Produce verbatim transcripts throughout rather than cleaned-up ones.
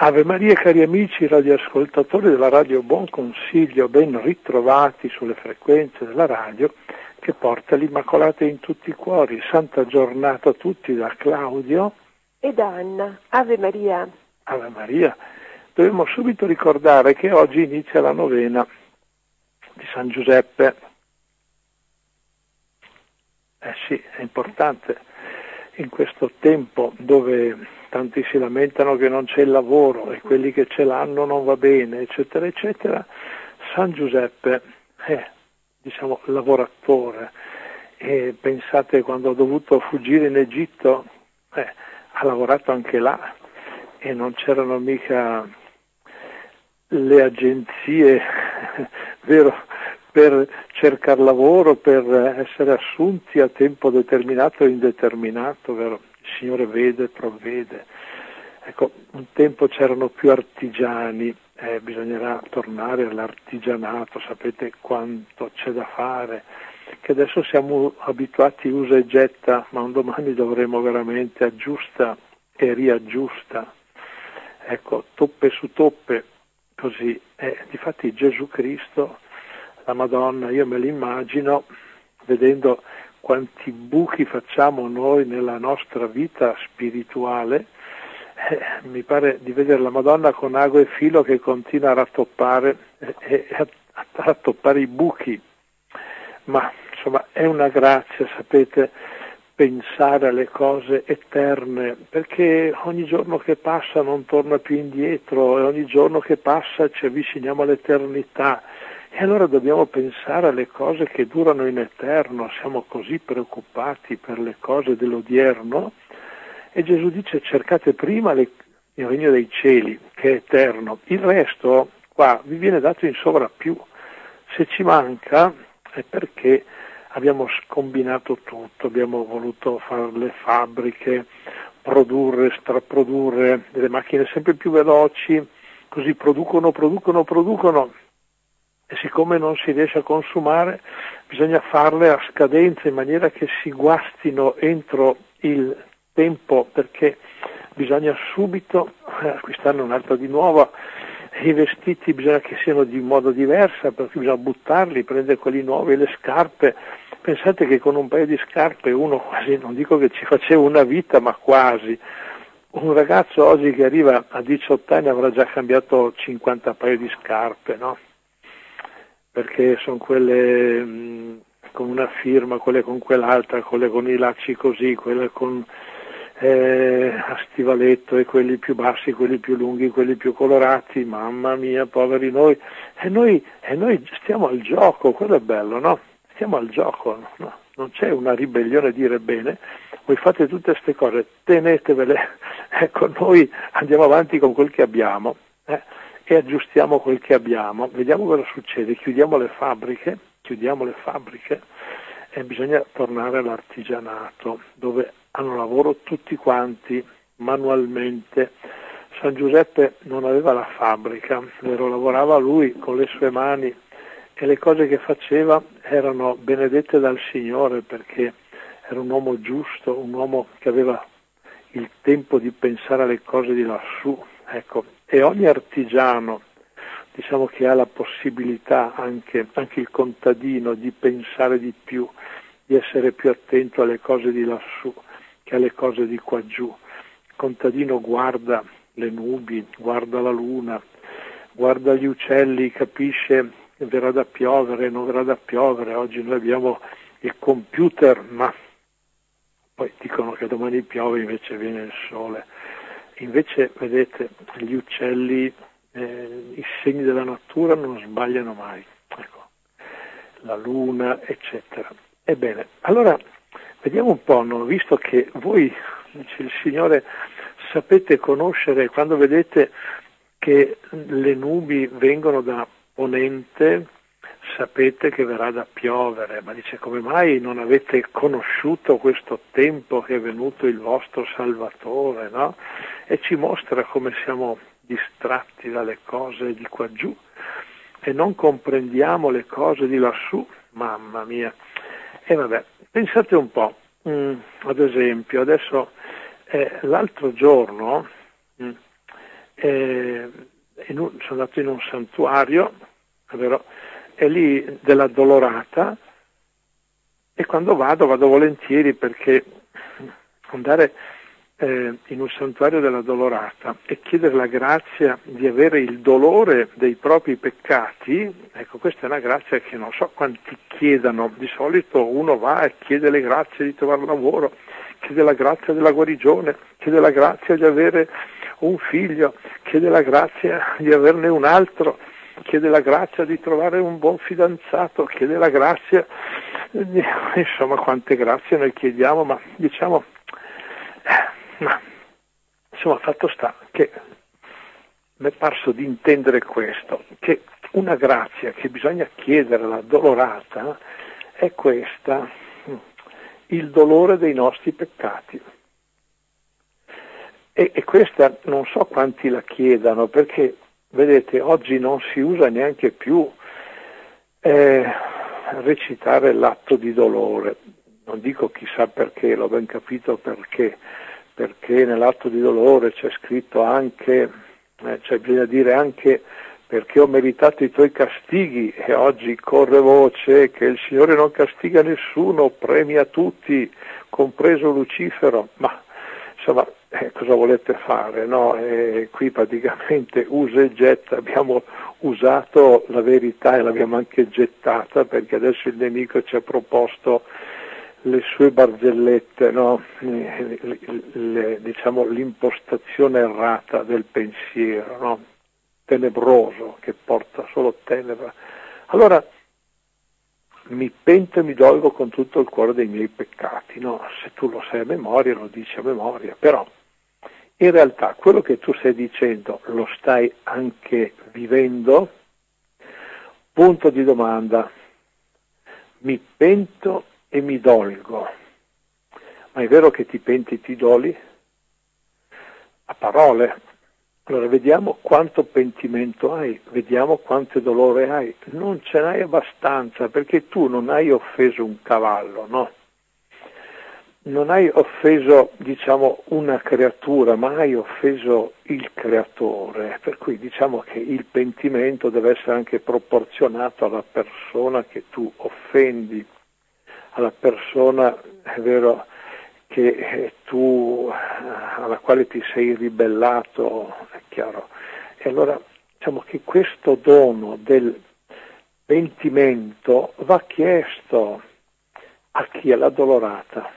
Ave Maria, cari amici radioascoltatori della Radio Buon Consiglio, ben ritrovati sulle frequenze della radio che porta l'Immacolata in tutti i cuori. Santa giornata a tutti da Claudio e da Anna. Ave Maria. Ave Maria. Dobbiamo subito ricordare che oggi inizia la novena di San Giuseppe. Eh sì, è importante in questo tempo dove tanti si lamentano che non c'è il lavoro e quelli che ce l'hanno non va bene, eccetera, eccetera. San Giuseppe è, diciamo, lavoratore. E pensate, quando ha dovuto fuggire in Egitto, eh, ha lavorato anche là e non c'erano mica le agenzie, vero, per cercare lavoro, per essere assunti a tempo determinato o indeterminato, vero? Il Signore vede, provvede. Ecco, un tempo c'erano più artigiani, eh, bisognerà tornare all'artigianato, sapete quanto c'è da fare, che adesso siamo abituati usa e getta, ma un domani dovremo veramente aggiusta e riaggiusta. Ecco, toppe su toppe, così. Eh, difatti Gesù Cristo, la Madonna, io me l'immagino vedendo quanti buchi facciamo noi nella nostra vita spirituale, eh, mi pare di vedere la Madonna con ago e filo che continua a rattoppare e eh, a, a rattoppare i buchi. Ma insomma è una grazia, sapete, pensare alle cose eterne, perché ogni giorno che passa non torna più indietro e ogni giorno che passa ci avviciniamo all'eternità. E allora dobbiamo pensare alle cose che durano in eterno, siamo così preoccupati per le cose dell'odierno e Gesù dice cercate prima le, il regno dei cieli che è eterno, il resto qua vi viene dato in sovrappiù, se ci manca è perché abbiamo scombinato tutto, abbiamo voluto fare le fabbriche, produrre, straprodurre delle macchine sempre più veloci, così producono, producono, producono. E siccome non si riesce a consumare, bisogna farle a scadenza in maniera che si guastino entro il tempo, perché bisogna subito acquistarne un'altra di nuova. I vestiti bisogna che siano di modo diverso, perché bisogna buttarli, prendere quelli nuovi, le scarpe. Pensate che con un paio di scarpe uno quasi, non dico che ci faceva una vita, ma quasi. Un ragazzo oggi che arriva a diciotto anni avrà già cambiato cinquanta paio di scarpe, no? Perché sono quelle mh, con una firma, quelle con quell'altra, quelle con i lacci così, quelle con eh, a stivaletto e quelli più bassi, quelli più lunghi, quelli più colorati, mamma mia, poveri noi. E noi, e noi stiamo al gioco, quello è bello, no? Stiamo al gioco, no? Non c'è una ribellione dire bene, voi fate tutte queste cose, tenetevele, ecco, noi andiamo avanti con quel che abbiamo, eh? E aggiustiamo quel che abbiamo, vediamo cosa succede, chiudiamo le fabbriche, chiudiamo le fabbriche e bisogna tornare all'artigianato, dove hanno lavoro tutti quanti, manualmente. San Giuseppe non aveva la fabbrica, vero? Lavorava lui con le sue mani e le cose che faceva erano benedette dal Signore, perché era un uomo giusto, un uomo che aveva il tempo di pensare alle cose di lassù, ecco. E ogni artigiano, diciamo, che ha la possibilità, anche, anche il contadino, di pensare di più, di essere più attento alle cose di lassù che alle cose di qua giù. Il contadino guarda le nubi, guarda la luna, guarda gli uccelli, capisce che verrà da piovere, non verrà da piovere. Oggi noi abbiamo il computer, ma poi dicono che domani piove, invece viene il sole. Invece, vedete, gli uccelli, eh, i segni della natura non sbagliano mai, ecco, la luna, eccetera. Ebbene, allora, vediamo un po', no? Visto che voi, dice il Signore, sapete conoscere, quando vedete che le nubi vengono da ponente, sapete che verrà da piovere, ma dice come mai non avete conosciuto questo tempo che è venuto il vostro Salvatore, no? E ci mostra come siamo distratti dalle cose di qua giù e non comprendiamo le cose di lassù, mamma mia. E vabbè, pensate un po', mm, ad esempio, adesso eh, l'altro giorno mm, eh, in un, sono andato in un santuario, è vero, è lì dell'Addolorata, e quando vado, vado volentieri, perché andare eh, in un santuario dell'Addolorata e chiedere la grazia di avere il dolore dei propri peccati, ecco, questa è una grazia che non so quanti chiedano. Di solito uno va e chiede le grazie di trovare lavoro, chiede la grazia della guarigione, chiede la grazia di avere un figlio, chiede la grazia di averne un altro, chiede la grazia di trovare un buon fidanzato, chiede la grazia, insomma quante grazie noi chiediamo, ma diciamo, ma, insomma fatto sta che mi è parso di intendere questo, che una grazia che bisogna chiedere alla Addolorata è questa, il dolore dei nostri peccati. E, e questa non so quanti la chiedano, perché vedete, oggi non si usa neanche più eh, recitare l'atto di dolore. Non dico chissà perché, l'ho ben capito perché, perché nell'atto di dolore c'è scritto anche, eh, cioè bisogna dire anche perché ho meritato i tuoi castighi, e oggi corre voce che il Signore non castiga nessuno, premia tutti, compreso Lucifero, ma insomma, eh, cosa volete fare, no? Eh, qui praticamente usa e getta, abbiamo usato la verità e l'abbiamo anche gettata, perché adesso il nemico ci ha proposto le sue barzellette, no? le, le, le, diciamo l'impostazione errata del pensiero, no? Tenebroso, che porta solo tenebra. Allora mi pento e mi dolgo con tutto il cuore dei miei peccati, no? Se tu lo sai a memoria, lo dici a memoria, però in realtà quello che tu stai dicendo lo stai anche vivendo? Punto di domanda. Mi pento e mi dolgo. Ma è vero che ti penti e ti doli? A parole. Allora vediamo quanto pentimento hai, vediamo quanto dolore hai. Non ce n'hai abbastanza, perché tu non hai offeso un cavallo, no? Non hai offeso, diciamo, una creatura, ma hai offeso il creatore. Per cui diciamo che il pentimento deve essere anche proporzionato alla persona che tu offendi, alla persona, è vero, che tu, alla quale ti sei ribellato, è chiaro. E allora diciamo che questo dono del pentimento va chiesto a chi è l'addolorata.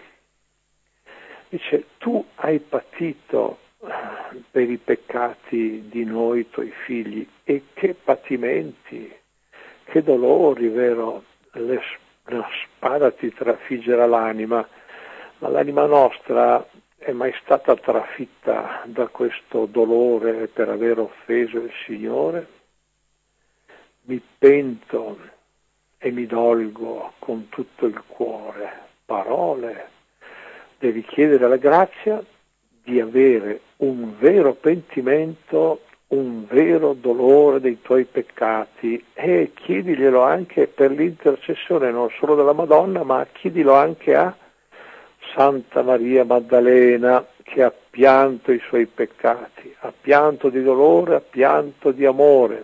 Dice, tu hai patito per i peccati di noi, tuoi figli, e che patimenti, che dolori, vero? Le, la spada ti trafiggerà l'anima. Ma l'anima nostra è mai stata trafitta da questo dolore per aver offeso il Signore? Mi pento e mi dolgo con tutto il cuore. Parole. Devi chiedere la grazia di avere un vero pentimento, un vero dolore dei tuoi peccati, e chiediglielo anche per l'intercessione non solo della Madonna, ma chiedilo anche a Santa Maria Maddalena, che ha pianto i suoi peccati, ha pianto di dolore, ha pianto di amore,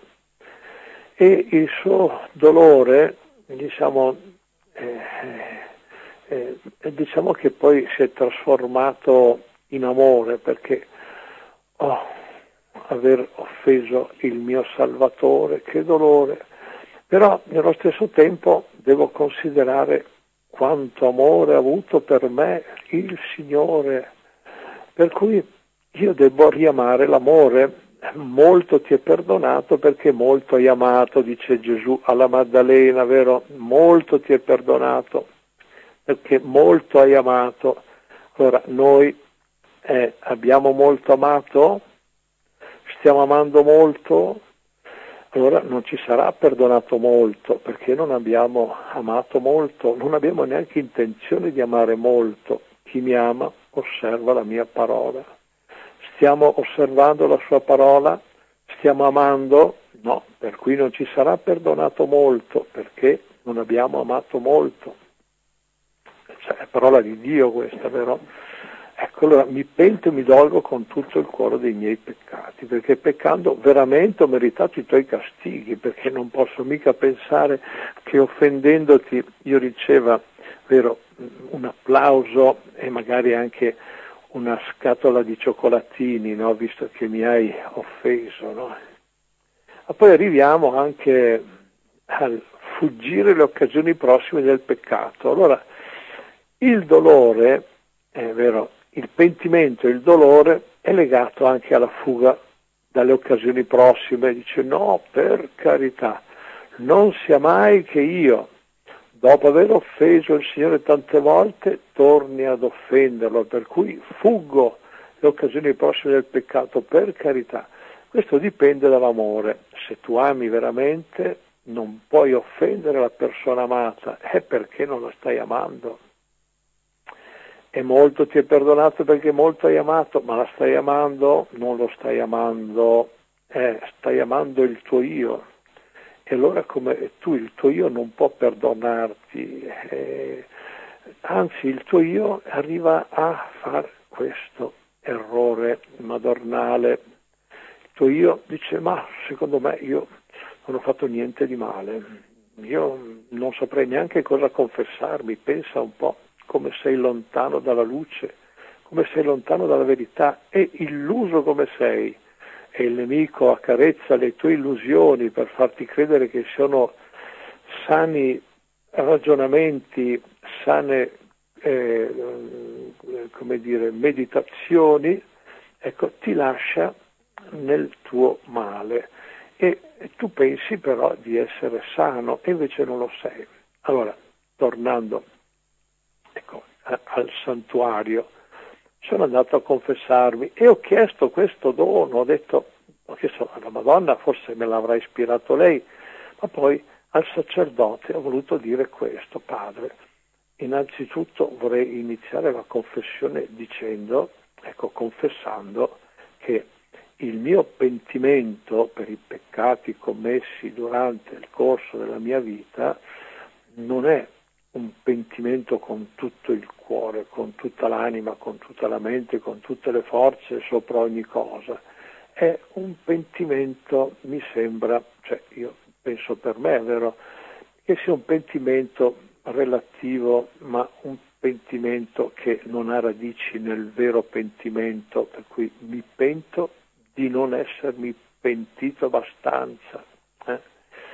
e il suo dolore, diciamo, eh, eh, diciamo che poi si è trasformato in amore, perché oh, aver offeso il mio Salvatore, che dolore, però nello stesso tempo devo considerare quanto amore ha avuto per me il Signore, per cui io devo riamare l'amore. Molto ti è perdonato perché molto hai amato, dice Gesù alla Maddalena, vero? Molto ti è perdonato perché molto hai amato. Allora noi eh, abbiamo molto amato? Stiamo amando molto? Allora non ci sarà perdonato molto, perché non abbiamo amato molto, non abbiamo neanche intenzione di amare molto. Chi mi ama osserva la mia parola. Stiamo osservando la sua parola? Stiamo amando? No, per cui non ci sarà perdonato molto, perché non abbiamo amato molto. Cioè, è parola di Dio questa, vero? Ecco, allora mi pento e mi dolgo con tutto il cuore dei miei peccati, perché peccando veramente ho meritato i tuoi castighi, perché non posso mica pensare che offendendoti io riceva, vero, un applauso e magari anche una scatola di cioccolatini, no? Visto che mi hai offeso, no? Ma poi arriviamo anche al fuggire le occasioni prossime del peccato. Allora, il dolore, è vero, il pentimento e il dolore è legato anche alla fuga dalle occasioni prossime. Dice no, per carità, non sia mai che io, dopo aver offeso il Signore tante volte, torni ad offenderlo, per cui fuggo le occasioni prossime del peccato, per carità. Questo dipende dall'amore. Se tu ami veramente, non puoi offendere la persona amata, è perché non la stai amando. E molto ti è perdonato perché molto hai amato, ma la stai amando? Non lo stai amando, eh, stai amando il tuo io. E allora come tu il tuo io non può perdonarti, eh, anzi il tuo io arriva a fare questo errore madornale. Il tuo io dice ma secondo me io non ho fatto niente di male, io non saprei neanche cosa confessarmi, pensa un po' come sei lontano dalla luce, come sei lontano dalla verità e illuso come sei. E il nemico accarezza le tue illusioni per farti credere che sono sani ragionamenti, sane eh, come dire, meditazioni, ecco, ti lascia nel tuo male e tu pensi però di essere sano e invece non lo sei. Allora, tornando ecco, al santuario, sono andato a confessarmi e ho chiesto questo dono, ho detto, ho chiesto alla Madonna, forse me l'avrà ispirato lei, ma poi al sacerdote ho voluto dire questo: Padre, innanzitutto vorrei iniziare la confessione dicendo, ecco, confessando che il mio pentimento per i peccati commessi durante il corso della mia vita non è un pentimento con tutto il cuore, con tutta l'anima, con tutta la mente, con tutte le forze, sopra ogni cosa. È un pentimento, mi sembra, cioè io penso per me, è vero, che sia un pentimento relativo, ma un pentimento che non ha radici nel vero pentimento, per cui mi pento di non essermi pentito abbastanza. Eh?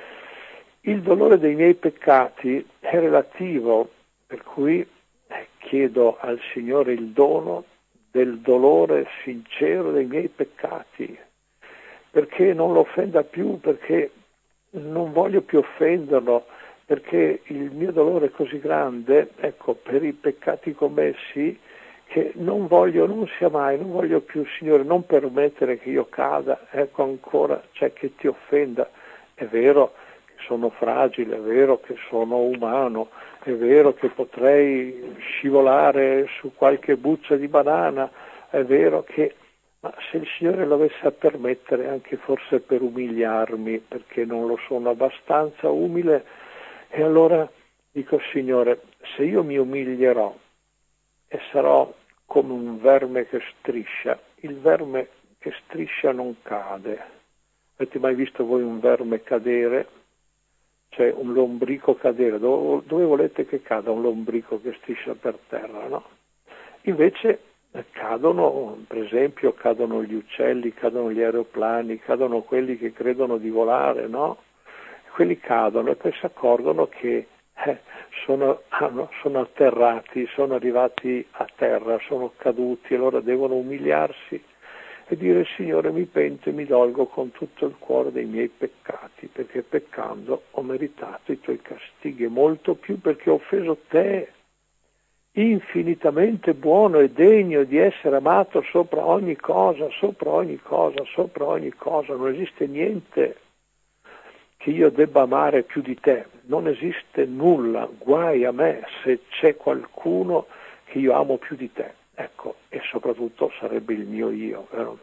Il dolore dei miei peccati è relativo, per cui chiedo al Signore il dono del dolore sincero dei miei peccati, perché non lo offenda più, perché non voglio più offenderlo, perché il mio dolore è così grande, ecco, per i peccati commessi, che non voglio, non sia mai, non voglio più, Signore, non permettere che io cada, ecco ancora, cioè che ti offenda. È vero che sono fragile, è vero che sono umano, è vero che potrei scivolare su qualche buccia di banana, è vero che, ma se il Signore lo avesse a permettere, anche forse per umiliarmi, perché non lo sono abbastanza umile, e allora dico, Signore, se io mi umilierò e sarò come un verme che striscia, il verme che striscia non cade. Avete mai visto voi un verme cadere? Cioè un lombrico cadere, dove, dove volete che cada un lombrico che striscia per terra, no? Invece cadono, per esempio, cadono gli uccelli, cadono gli aeroplani, cadono quelli che credono di volare, no? Quelli cadono e poi si accorgono che eh, sono, hanno, sono atterrati, sono arrivati a terra, sono caduti, allora devono umiliarsi e dire: Signore, mi pento e mi dolgo con tutto il cuore dei miei peccati, perché peccando ho meritato i tuoi castighi, e molto più perché ho offeso te, infinitamente buono e degno di essere amato sopra ogni cosa, sopra ogni cosa, sopra ogni cosa. Non esiste niente che io debba amare più di te, non esiste nulla, guai a me se c'è qualcuno che io amo più di te, ecco, e soprattutto sarebbe il mio io, vero?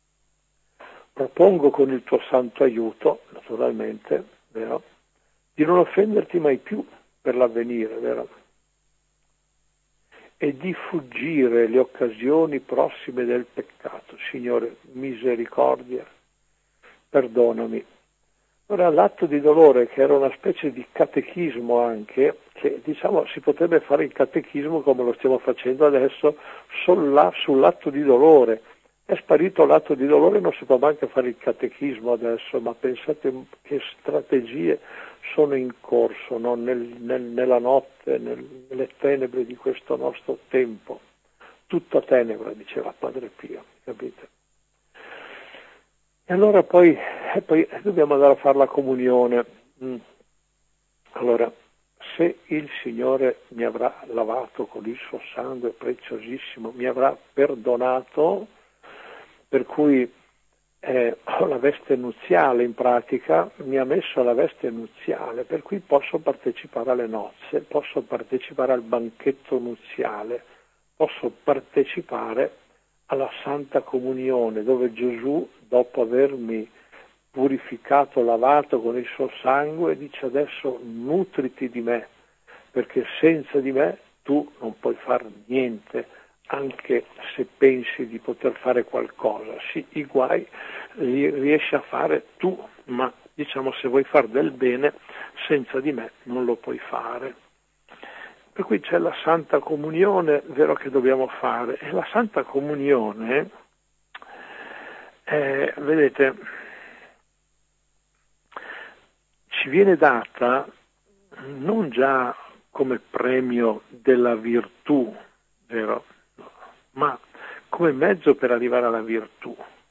Propongo con il tuo santo aiuto, naturalmente, vero, di non offenderti mai più per l'avvenire, vero? e di fuggire le occasioni prossime del peccato. Signore, misericordia, perdonami. Ora, l'atto di dolore, che era una specie di catechismo anche, che diciamo si potrebbe fare il catechismo come lo stiamo facendo adesso sulla, sull'atto di dolore. È sparito l'atto di dolore, non si può neanche fare il catechismo adesso, ma pensate che strategie sono in corso, no? nel, nel, nella notte, nel, nelle tenebre di questo nostro tempo. Tutta tenebra, diceva Padre Pio, capite? E allora poi, e poi dobbiamo andare a fare la comunione. Mm. Allora, se il Signore mi avrà lavato con il suo sangue preziosissimo, mi avrà perdonato, per cui eh, ho la veste nuziale in pratica, mi ha messo la veste nuziale, per cui posso partecipare alle nozze, posso partecipare al banchetto nuziale, posso partecipare alla Santa Comunione, dove Gesù, dopo avermi purificato, lavato con il suo sangue, dice: adesso nutriti di me, perché senza di me tu non puoi fare niente, anche se pensi di poter fare qualcosa. Sì, i guai li riesci a fare tu, ma diciamo, se vuoi fare del bene, senza di me non lo puoi fare. Per cui c'è la Santa Comunione, vero, che dobbiamo fare. E la Santa Comunione, eh, vedete, ci viene data non già come premio della virtù, vero, ma come mezzo per arrivare alla virtù.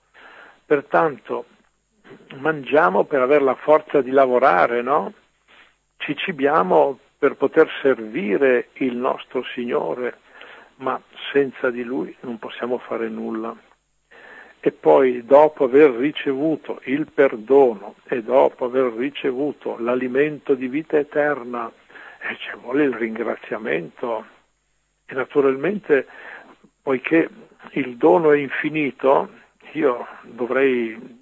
Pertanto mangiamo per avere la forza di lavorare, no? Ci cibiamo per poter servire il nostro Signore, ma senza di Lui non possiamo fare nulla. E poi, dopo aver ricevuto il perdono e dopo aver ricevuto l'alimento di vita eterna, eh, ci vuole il ringraziamento. E naturalmente, poiché il dono è infinito, io dovrei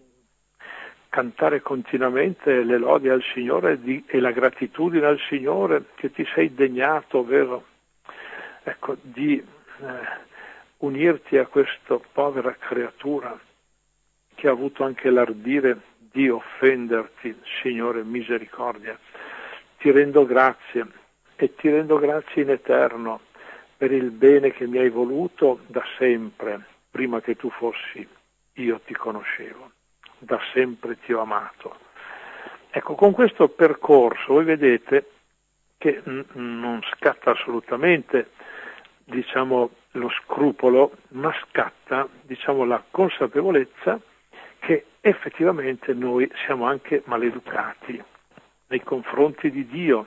cantare continuamente le lodi al Signore di, e la gratitudine al Signore che ti sei degnato, vero? Ecco, di eh, unirti a questa povera creatura che ha avuto anche l'ardire di offenderti. Signore, misericordia. Ti rendo grazie e ti rendo grazie in eterno per il bene che mi hai voluto da sempre, prima che tu fossi, io ti conoscevo. Da sempre ti ho amato. Ecco, con questo percorso voi vedete che n- non scatta assolutamente, diciamo, lo scrupolo, ma scatta, diciamo, la consapevolezza che effettivamente noi siamo anche maleducati nei confronti di Dio,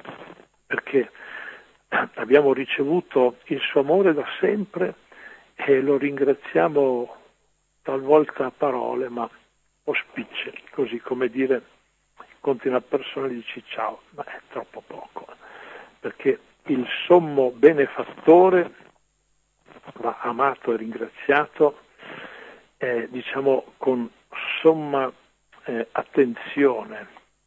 perché abbiamo ricevuto il suo amore da sempre e lo ringraziamo talvolta a parole, ma o spicce, così come dire, incontri una persona e dici ciao, ma è troppo poco, perché il sommo benefattore va amato e ringraziato, eh, diciamo, con somma eh, attenzione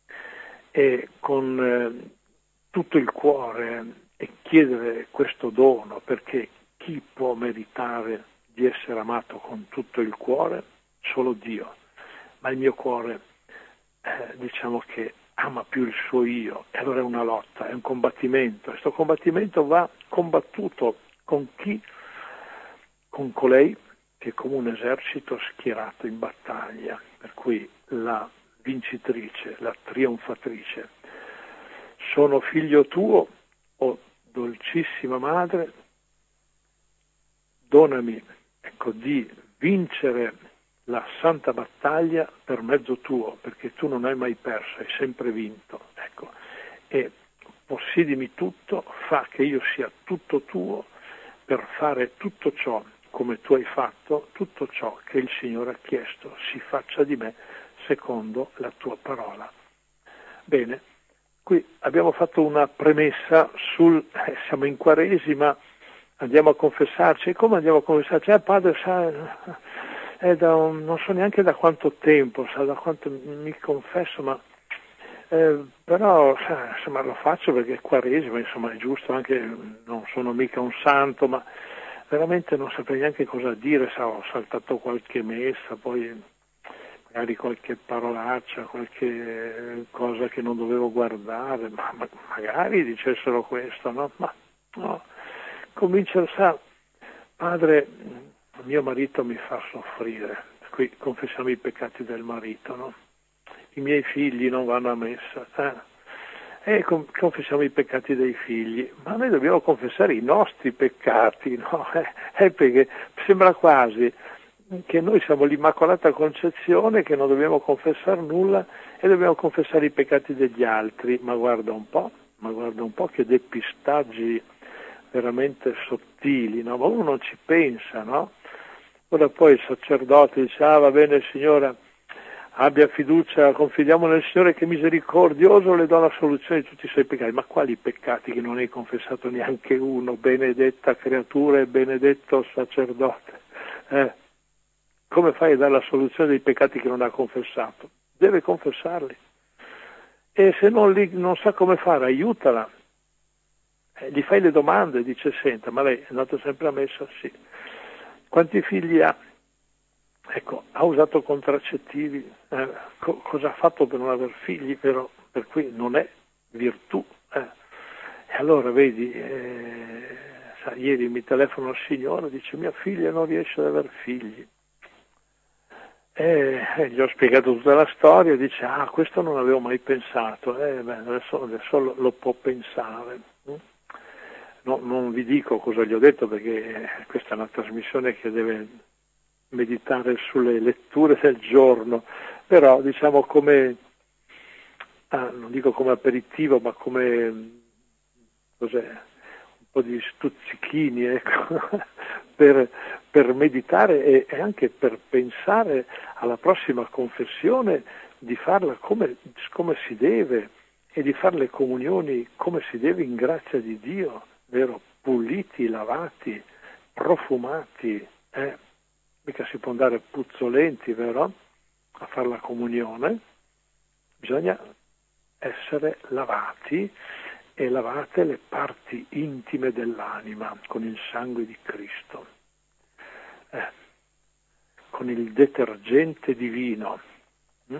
e con eh, tutto il cuore, e chiedere questo dono, perché chi può meritare di essere amato con tutto il cuore? Solo Dio. Ma il mio cuore, eh, diciamo che ama più il suo io, e allora è una lotta, è un combattimento. Questo combattimento va combattuto con chi? Con colei che è come un esercito schierato in battaglia, per cui la vincitrice, la trionfatrice. Sono figlio tuo, o dolcissima madre, donami, ecco, di vincere la santa battaglia per mezzo tuo, perché tu non hai mai perso, hai sempre vinto, ecco, e possedimi tutto, fa che io sia tutto tuo per fare tutto ciò come tu hai fatto, tutto ciò che il Signore ha chiesto, si faccia di me secondo la tua parola. Bene, qui abbiamo fatto una premessa sul, eh, siamo in Quaresima, andiamo a confessarci. E come andiamo a confessarci? Eh, padre, sa, è da un, non so neanche da quanto tempo, sa da quanto mi confesso, ma Eh, però insomma, lo faccio perché è Quaresima, insomma è giusto, anche non sono mica un santo, ma veramente non saprei neanche cosa dire, sa, ho saltato qualche messa, poi magari qualche parolaccia, qualche cosa che non dovevo guardare, ma, ma magari dicessero questo, no? Ma no, comincia, sa, padre, mio marito mi fa soffrire, qui confessiamo i peccati del marito, no? I miei figli non vanno a messa, eh? E confessiamo i peccati dei figli, ma noi dobbiamo confessare i nostri peccati, no? Eh, eh, perché sembra quasi che noi siamo l'Immacolata Concezione, che non dobbiamo confessare nulla e dobbiamo confessare i peccati degli altri, ma guarda un po', ma guarda un po' che depistaggi veramente sottili, no? Ma uno non ci pensa, no? Ora poi il sacerdote dice, ah va bene signora, abbia fiducia, confidiamo nel Signore che è misericordioso, le do la soluzione di tutti i suoi peccati. Ma quali peccati che non hai confessato neanche uno, benedetta creatura e benedetto sacerdote? Eh? Come fai a dare la soluzione dei peccati che non ha confessato? Deve confessarli. E se non, li, non sa come fare, aiutala. Eh, gli fai le domande, dice, senta, ma lei è andato sempre a messa? Sì. Quanti figli ha? Ecco, ha usato contraccettivi, eh, co- cosa ha fatto per non aver figli, però per cui non è virtù. Eh. E allora vedi, eh, sa, ieri mi telefona il signore, dice mia figlia non riesce ad aver figli. E, e gli ho spiegato tutta la storia, dice ah questo non avevo mai pensato, eh, beh, adesso, adesso lo, lo può pensare. No, non vi dico cosa gli ho detto perché questa è una trasmissione che deve meditare sulle letture del giorno, però diciamo come, ah, non dico come aperitivo, ma come cos'è, un po' di stuzzichini, ecco, per, per meditare e, e anche per pensare alla prossima confessione, di farla come, come si deve e di fare le comunioni come si deve in grazia di Dio, vero? Puliti, lavati, profumati, eh? Mica si può andare puzzolenti, vero? A fare la comunione. Bisogna essere lavati e lavate le parti intime dell'anima con il sangue di Cristo, eh, con il detergente divino. Mm?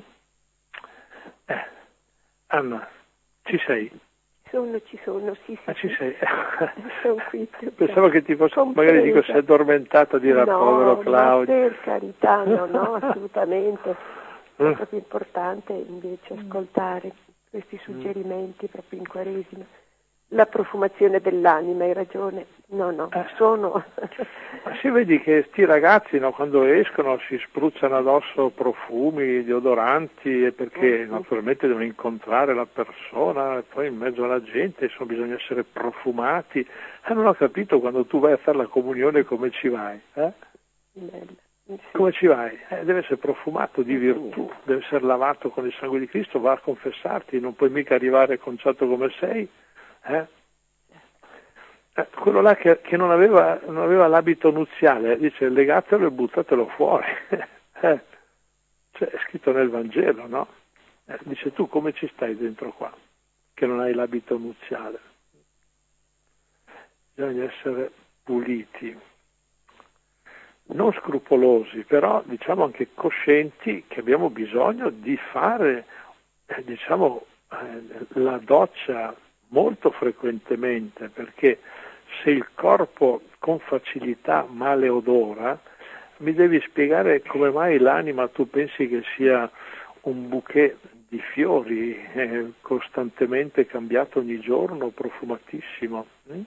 Eh, Anna, ci sei? Sono, ci sono, sì, sì. Ah, ci sei? Sono qui. Pensavo che ti fosse, magari dico, sei addormentata, dirà no, povero Claudio. No, per carità, no, no, assolutamente. È proprio importante invece ascoltare questi suggerimenti proprio in Quaresima. La profumazione dell'anima, hai ragione. No, no, eh. sono... Ma si vedi che sti ragazzi, no, quando escono si spruzzano addosso profumi, deodoranti, perché mm-hmm. naturalmente devono incontrare la persona, e poi in mezzo alla gente, insomma, bisogna essere profumati. Eh, non ho capito quando tu vai a fare la comunione come ci vai, eh? Bello. Sì. Come ci vai? Eh, deve essere profumato di virtù, deve essere lavato con il sangue di Cristo, va a confessarti, non puoi mica arrivare conciato come sei, eh? Eh, quello là che, che non, aveva, non aveva l'abito nuziale, dice legatelo e buttatelo fuori. eh, cioè, è scritto nel Vangelo, no? Eh, dice tu come ci stai dentro qua, che non hai l'abito nuziale? Bisogna essere puliti, non scrupolosi, però diciamo anche coscienti che abbiamo bisogno di fare, eh, diciamo, eh, la doccia molto frequentemente, perché se il corpo con facilità male odora, mi devi spiegare come mai l'anima tu pensi che sia un bouquet di fiori eh, costantemente cambiato ogni giorno, profumatissimo. Mm?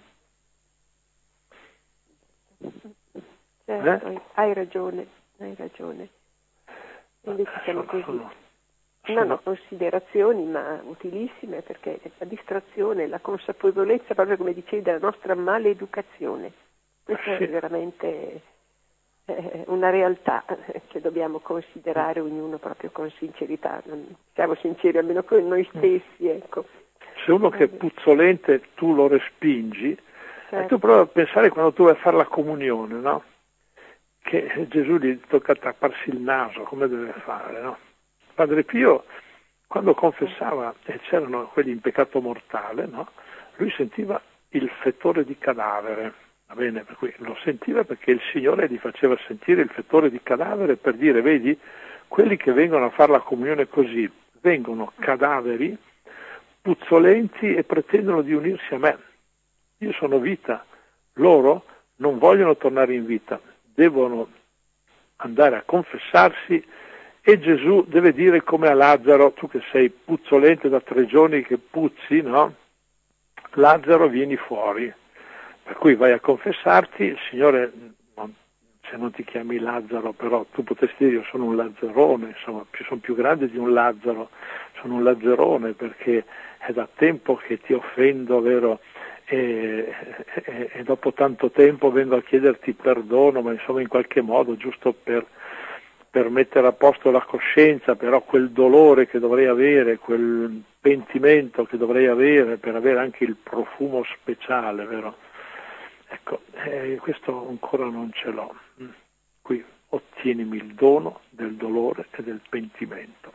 Certo, eh? hai ragione, hai ragione. Invece siamo così. Sono, No, no, considerazioni, ma utilissime, perché la distrazione, la consapevolezza, proprio come dicevi, della nostra maleducazione. Questa sì. è veramente eh, una realtà che dobbiamo considerare ognuno proprio con sincerità. Non siamo sinceri almeno con noi stessi, ecco. Se uno che è puzzolente tu lo respingi, certo. E tu prova a pensare quando tu vai a fare la comunione, no? Che Gesù gli tocca tapparsi il naso, come deve fare, no? Padre Pio quando confessava e c'erano quelli in peccato mortale, no? Lui sentiva il fetore di cadavere, va bene? Per cui lo sentiva perché il Signore gli faceva sentire il fetore di cadavere per dire, vedi, quelli che vengono a fare la comunione così, vengono cadaveri, puzzolenti e pretendono di unirsi a me. Io sono vita, loro non vogliono tornare in vita, devono andare a confessarsi e Gesù deve dire come a Lazzaro, tu che sei puzzolente da tre giorni che puzzi, no? Lazzaro vieni fuori, per cui vai a confessarti, il Signore, non, se non ti chiami Lazzaro, però tu potresti dire io sono un lazzarone, insomma, più, sono più grande di un Lazzaro, sono un lazzarone perché è da tempo che ti offendo, vero? E, e, e dopo tanto tempo vengo a chiederti perdono, ma insomma in qualche modo, giusto per, per mettere a posto la coscienza, però quel dolore che dovrei avere, quel pentimento che dovrei avere per avere anche il profumo speciale, vero? Ecco, eh, questo ancora non ce l'ho. Qui ottienimi il dono del dolore e del pentimento.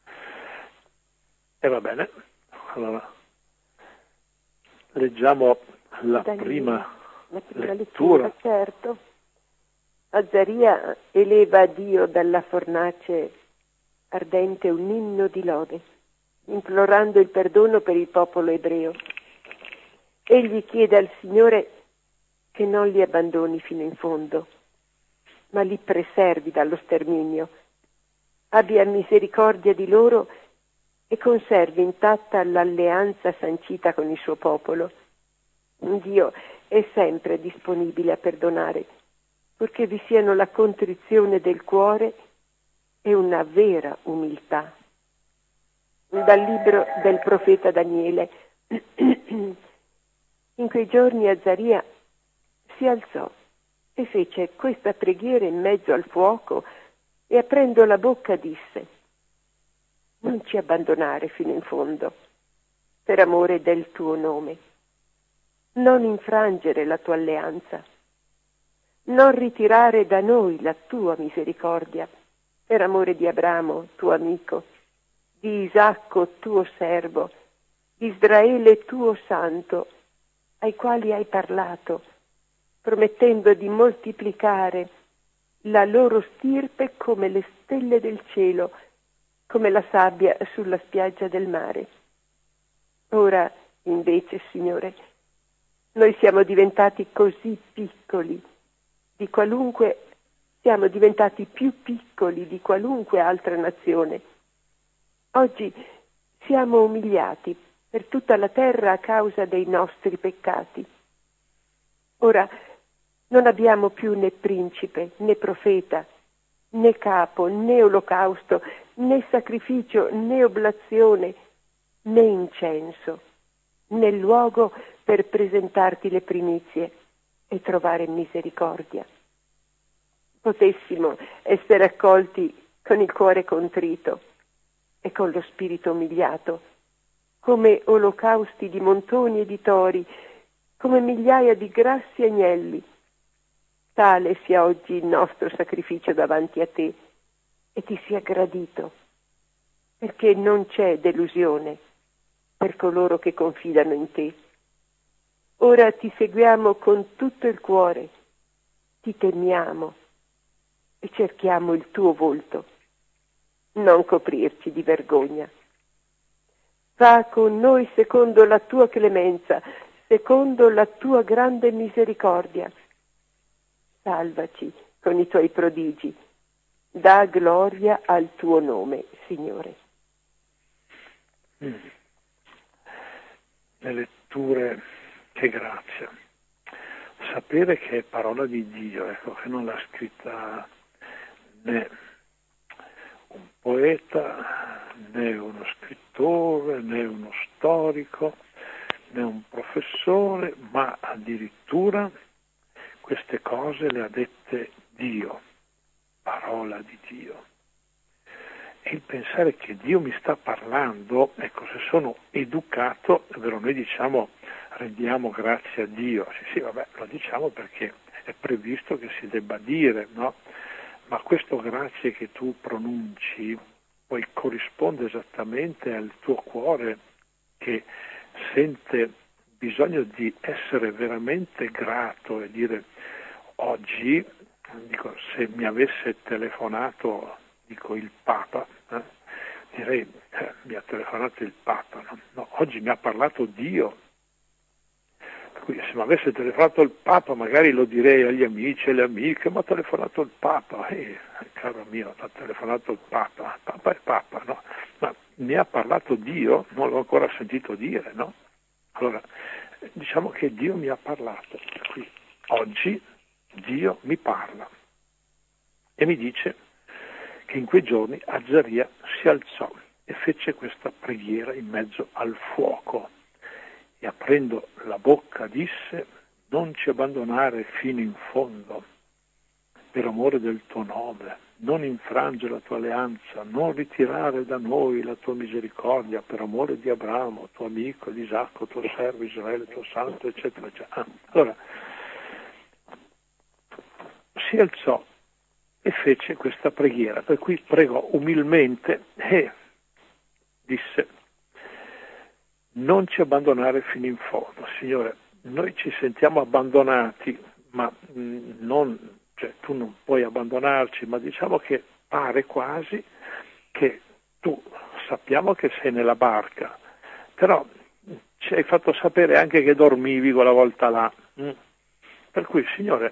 E va bene, allora leggiamo la Daniele, prima, la prima lettura. lettura. Certo. Azzaria eleva a Dio dalla fornace ardente un inno di lode, implorando il perdono per il popolo ebreo. Egli chiede al Signore che non li abbandoni fino in fondo, ma li preservi dallo sterminio. Abbia misericordia di loro e conservi intatta l'alleanza sancita con il suo popolo. Dio è sempre disponibile a perdonare, purché vi siano la contrizione del cuore e una vera umiltà. Dal libro del profeta Daniele. In quei giorni Azzaria si alzò e fece questa preghiera in mezzo al fuoco e aprendo la bocca disse: non ci abbandonare fino in fondo, per amore del tuo nome. Non infrangere la tua alleanza. Non ritirare da noi la tua misericordia, per amore di Abramo, tuo amico, di Isacco, tuo servo, di Israele, tuo santo, ai quali hai parlato, promettendo di moltiplicare la loro stirpe come le stelle del cielo, come la sabbia sulla spiaggia del mare. Ora, invece, Signore, noi siamo diventati così piccoli, di qualunque, siamo diventati più piccoli di qualunque altra nazione. Oggi siamo umiliati per tutta la terra a causa dei nostri peccati. Ora non abbiamo più né principe, né profeta, né capo, né olocausto, né sacrificio, né oblazione, né incenso, né luogo per presentarti le primizie e trovare misericordia. Potessimo essere accolti con il cuore contrito e con lo spirito umiliato, come olocausti di montoni e di tori, come migliaia di grassi agnelli. Tale sia oggi il nostro sacrificio davanti a te e ti sia gradito, perché non c'è delusione per coloro che confidano in te. Ora ti seguiamo con tutto il cuore, ti temiamo e cerchiamo il tuo volto. Non coprirci di vergogna. Fa con noi secondo la tua clemenza, secondo la tua grande misericordia. Salvaci con i tuoi prodigi. Dà gloria al tuo nome, Signore. Mm. Le letture, che grazia. Sapere che è parola di Dio, ecco, che non l'ha scritta né un poeta, né uno scrittore, né uno storico, né un professore, ma addirittura queste cose le ha dette Dio, parola di Dio. E il pensare che Dio mi sta parlando, ecco, se sono educato, è vero, noi diciamo rendiamo grazie a Dio, sì sì, vabbè, lo diciamo perché è previsto che si debba dire, no? Ma questo grazie che tu pronunci poi corrisponde esattamente al tuo cuore che sente bisogno di essere veramente grato e dire oggi, dico, se mi avesse telefonato, dico, il Papa, eh, direi eh, mi ha telefonato il Papa, no? No, oggi mi ha parlato Dio. Per cui se mi avesse telefonato il Papa magari lo direi agli amici e alle amiche, mi ha telefonato il Papa, eh, caro mio, mi ha telefonato il Papa, Papa è Papa, no? Ma mi ha parlato Dio, non l'ho ancora sentito dire, no? Allora, diciamo che Dio mi ha parlato, per cui oggi Dio mi parla e mi dice che in quei giorni Azzaria si alzò e fece questa preghiera in mezzo al fuoco e aprendo la bocca disse: non ci abbandonare fino in fondo per amore del tuo nome, non infrangere la tua alleanza, non ritirare da noi la tua misericordia per amore di Abramo, tuo amico, di Isacco, tuo servo Israele, tuo santo, eccetera, eccetera. Allora, si alzò e fece questa preghiera, per cui pregò umilmente e disse: non ci abbandonare fino in fondo. Signore, noi ci sentiamo abbandonati, ma mh, non, cioè, tu non puoi abbandonarci, ma diciamo che pare quasi che tu sappiamo che sei nella barca, però ci hai fatto sapere anche che dormivi quella volta là. Mm. Per cui, Signore,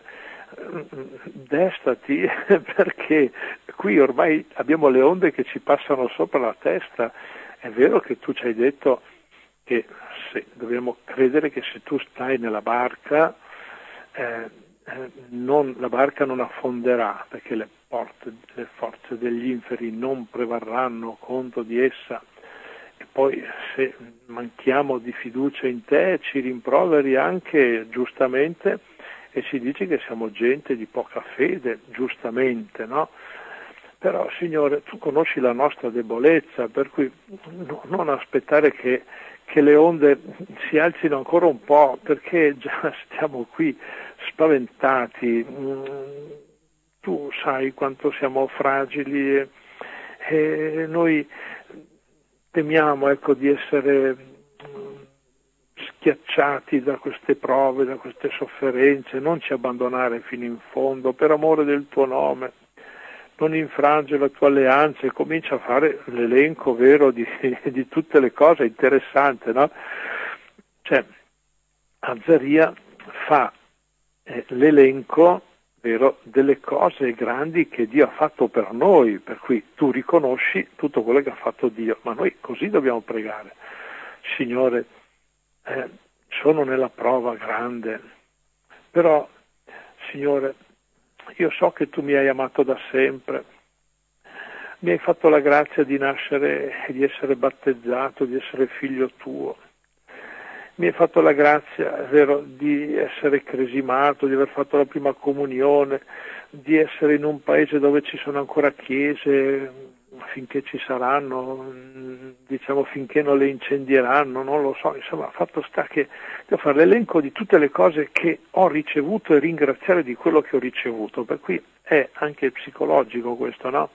destati, perché qui ormai abbiamo le onde che ci passano sopra la testa. È vero che tu ci hai detto che se, dobbiamo credere che se tu stai nella barca eh, eh, non, la barca non affonderà, perché le, porte, le forze degli inferi non prevarranno contro di essa. E poi se manchiamo di fiducia in te ci rimproveri anche giustamente e ci dici che siamo gente di poca fede, giustamente, no? Però, Signore, tu conosci la nostra debolezza, per cui no, non aspettare che, che le onde si alzino ancora un po', perché già stiamo qui spaventati. Tu sai quanto siamo fragili e, e noi temiamo, ecco, di essere schiacciati da queste prove, da queste sofferenze. Non ci abbandonare fino in fondo, per amore del tuo nome. Non infrange la tua alleanza, e comincia a fare l'elenco vero di, di tutte le cose, interessante, no? Cioè, Azzaria fa eh, l'elenco vero delle cose grandi che Dio ha fatto per noi, per cui tu riconosci tutto quello che ha fatto Dio, ma noi così dobbiamo pregare. Signore, eh, sono nella prova grande, però, Signore, io so che tu mi hai amato da sempre, mi hai fatto la grazia di nascere e di essere battezzato, di essere figlio tuo, mi hai fatto la grazia, è vero, di essere cresimato, di aver fatto la prima comunione, di essere in un paese dove ci sono ancora chiese, finché ci saranno, diciamo finché non le incendieranno, non lo so, insomma, fatto sta che devo fare l'elenco di tutte le cose che ho ricevuto e ringraziare di quello che ho ricevuto, per cui è anche psicologico questo, no?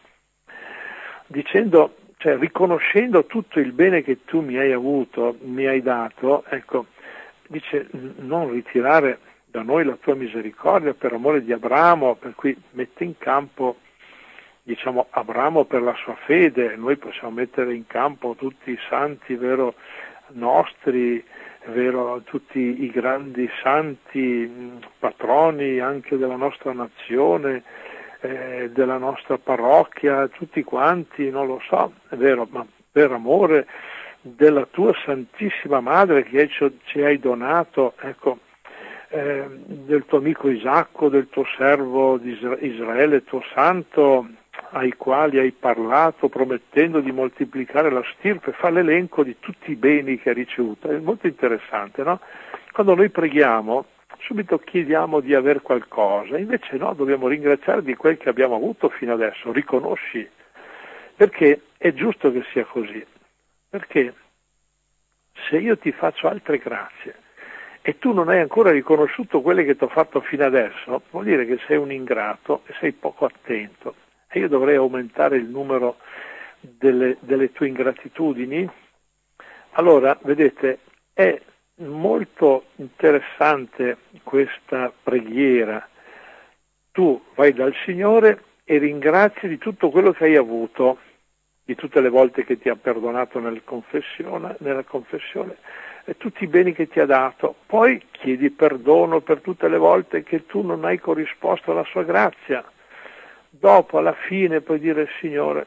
Dicendo, cioè riconoscendo tutto il bene che tu mi hai avuto, mi hai dato, ecco, dice non ritirare da noi la tua misericordia per amore di Abramo, per cui mette in campo, diciamo, Abramo per la sua fede. Noi possiamo mettere in campo tutti i santi, vero, nostri, vero, tutti i grandi santi, patroni anche della nostra nazione, eh, della nostra parrocchia, tutti quanti, non lo so, è vero, ma per amore della tua Santissima Madre che ci, ci hai donato, ecco, eh, del tuo amico Isacco, del tuo servo di Israele, tuo santo, ai quali hai parlato promettendo di moltiplicare la stirpe, fa l'elenco di tutti i beni che ha ricevuto. È molto interessante, no? Quando noi preghiamo subito chiediamo di aver qualcosa, invece no, dobbiamo ringraziare di quel che abbiamo avuto fino adesso, riconosci, perché è giusto che sia così, perché se io ti faccio altre grazie e tu non hai ancora riconosciuto quelle che ti ho fatto fino adesso, vuol dire che sei un ingrato e sei poco attento. E io dovrei aumentare il numero delle, delle tue ingratitudini? Allora, vedete, è molto interessante questa preghiera. Tu vai dal Signore e ringrazi di tutto quello che hai avuto, di tutte le volte che ti ha perdonato nel confessione, nella confessione, e tutti i beni che ti ha dato. Poi chiedi perdono per tutte le volte che tu non hai corrisposto alla sua grazia. Dopo, alla fine, puoi dire: Signore,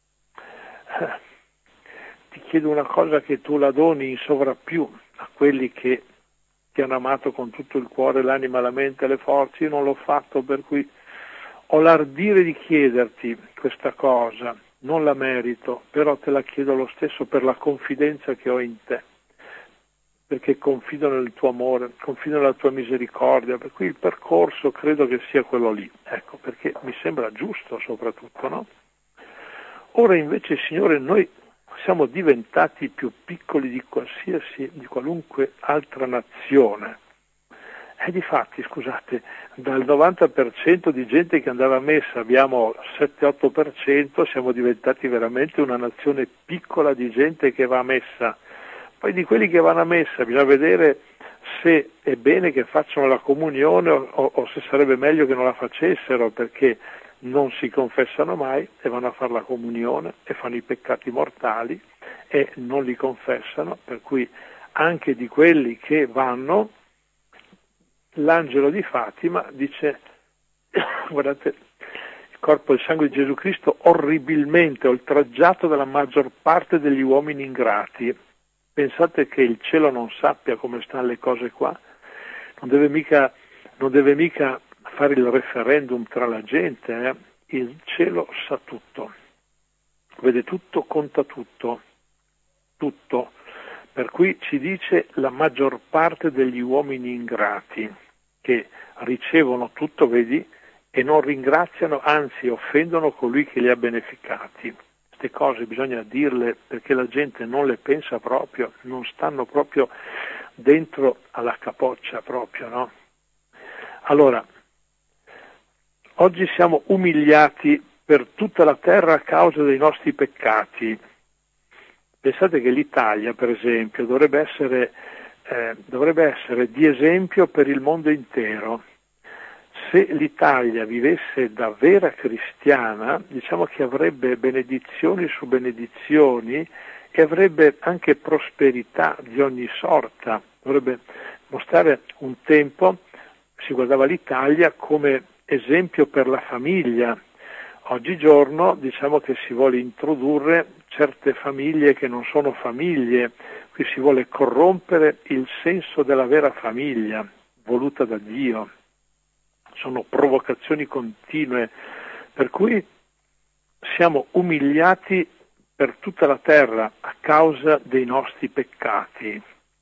eh, ti chiedo una cosa, che tu la doni in sovrappiù a quelli che ti hanno amato con tutto il cuore, l'anima, la mente e le forze. Io non l'ho fatto, per cui ho l'ardire di chiederti questa cosa, non la merito, però te la chiedo lo stesso per la confidenza che ho in te, perché confido nel tuo amore, confido nella tua misericordia, per cui il percorso credo che sia quello lì, ecco, perché mi sembra giusto soprattutto, no? Ora invece, Signore, noi siamo diventati più piccoli di qualsiasi, di qualunque altra nazione. E difatti, scusate, dal novanta per cento di gente che andava a messa abbiamo sette otto per cento, siamo diventati veramente una nazione piccola di gente che va a messa. Poi di quelli che vanno a messa bisogna vedere se è bene che facciano la comunione o, o, o se sarebbe meglio che non la facessero, perché non si confessano mai e vanno a fare la comunione e fanno i peccati mortali e non li confessano, per cui anche di quelli che vanno, l'angelo di Fatima dice: guardate, il corpo e il sangue di Gesù Cristo orribilmente oltraggiato dalla maggior parte degli uomini ingrati. Pensate che il cielo non sappia come stanno le cose qua? Non deve mica, non deve mica fare il referendum tra la gente, eh? Il cielo sa tutto, vede tutto, conta tutto, tutto. Per cui ci dice la maggior parte degli uomini ingrati, che ricevono tutto, vedi, e non ringraziano, anzi offendono colui che li ha beneficati. Queste cose bisogna dirle perché la gente non le pensa proprio, non stanno proprio dentro alla capoccia proprio, no? Allora, oggi siamo umiliati per tutta la terra a causa dei nostri peccati. Pensate che l'Italia, per esempio, dovrebbe essere, eh, dovrebbe essere di esempio per il mondo intero. Se l'Italia vivesse da vera cristiana, diciamo che avrebbe benedizioni su benedizioni e avrebbe anche prosperità di ogni sorta. Dovrebbe mostrare un tempo, si guardava l'Italia come esempio per la famiglia. Oggigiorno diciamo che si vuole introdurre certe famiglie che non sono famiglie, qui si vuole corrompere il senso della vera famiglia voluta da Dio. Sono provocazioni continue, per cui siamo umiliati per tutta la terra a causa dei nostri peccati.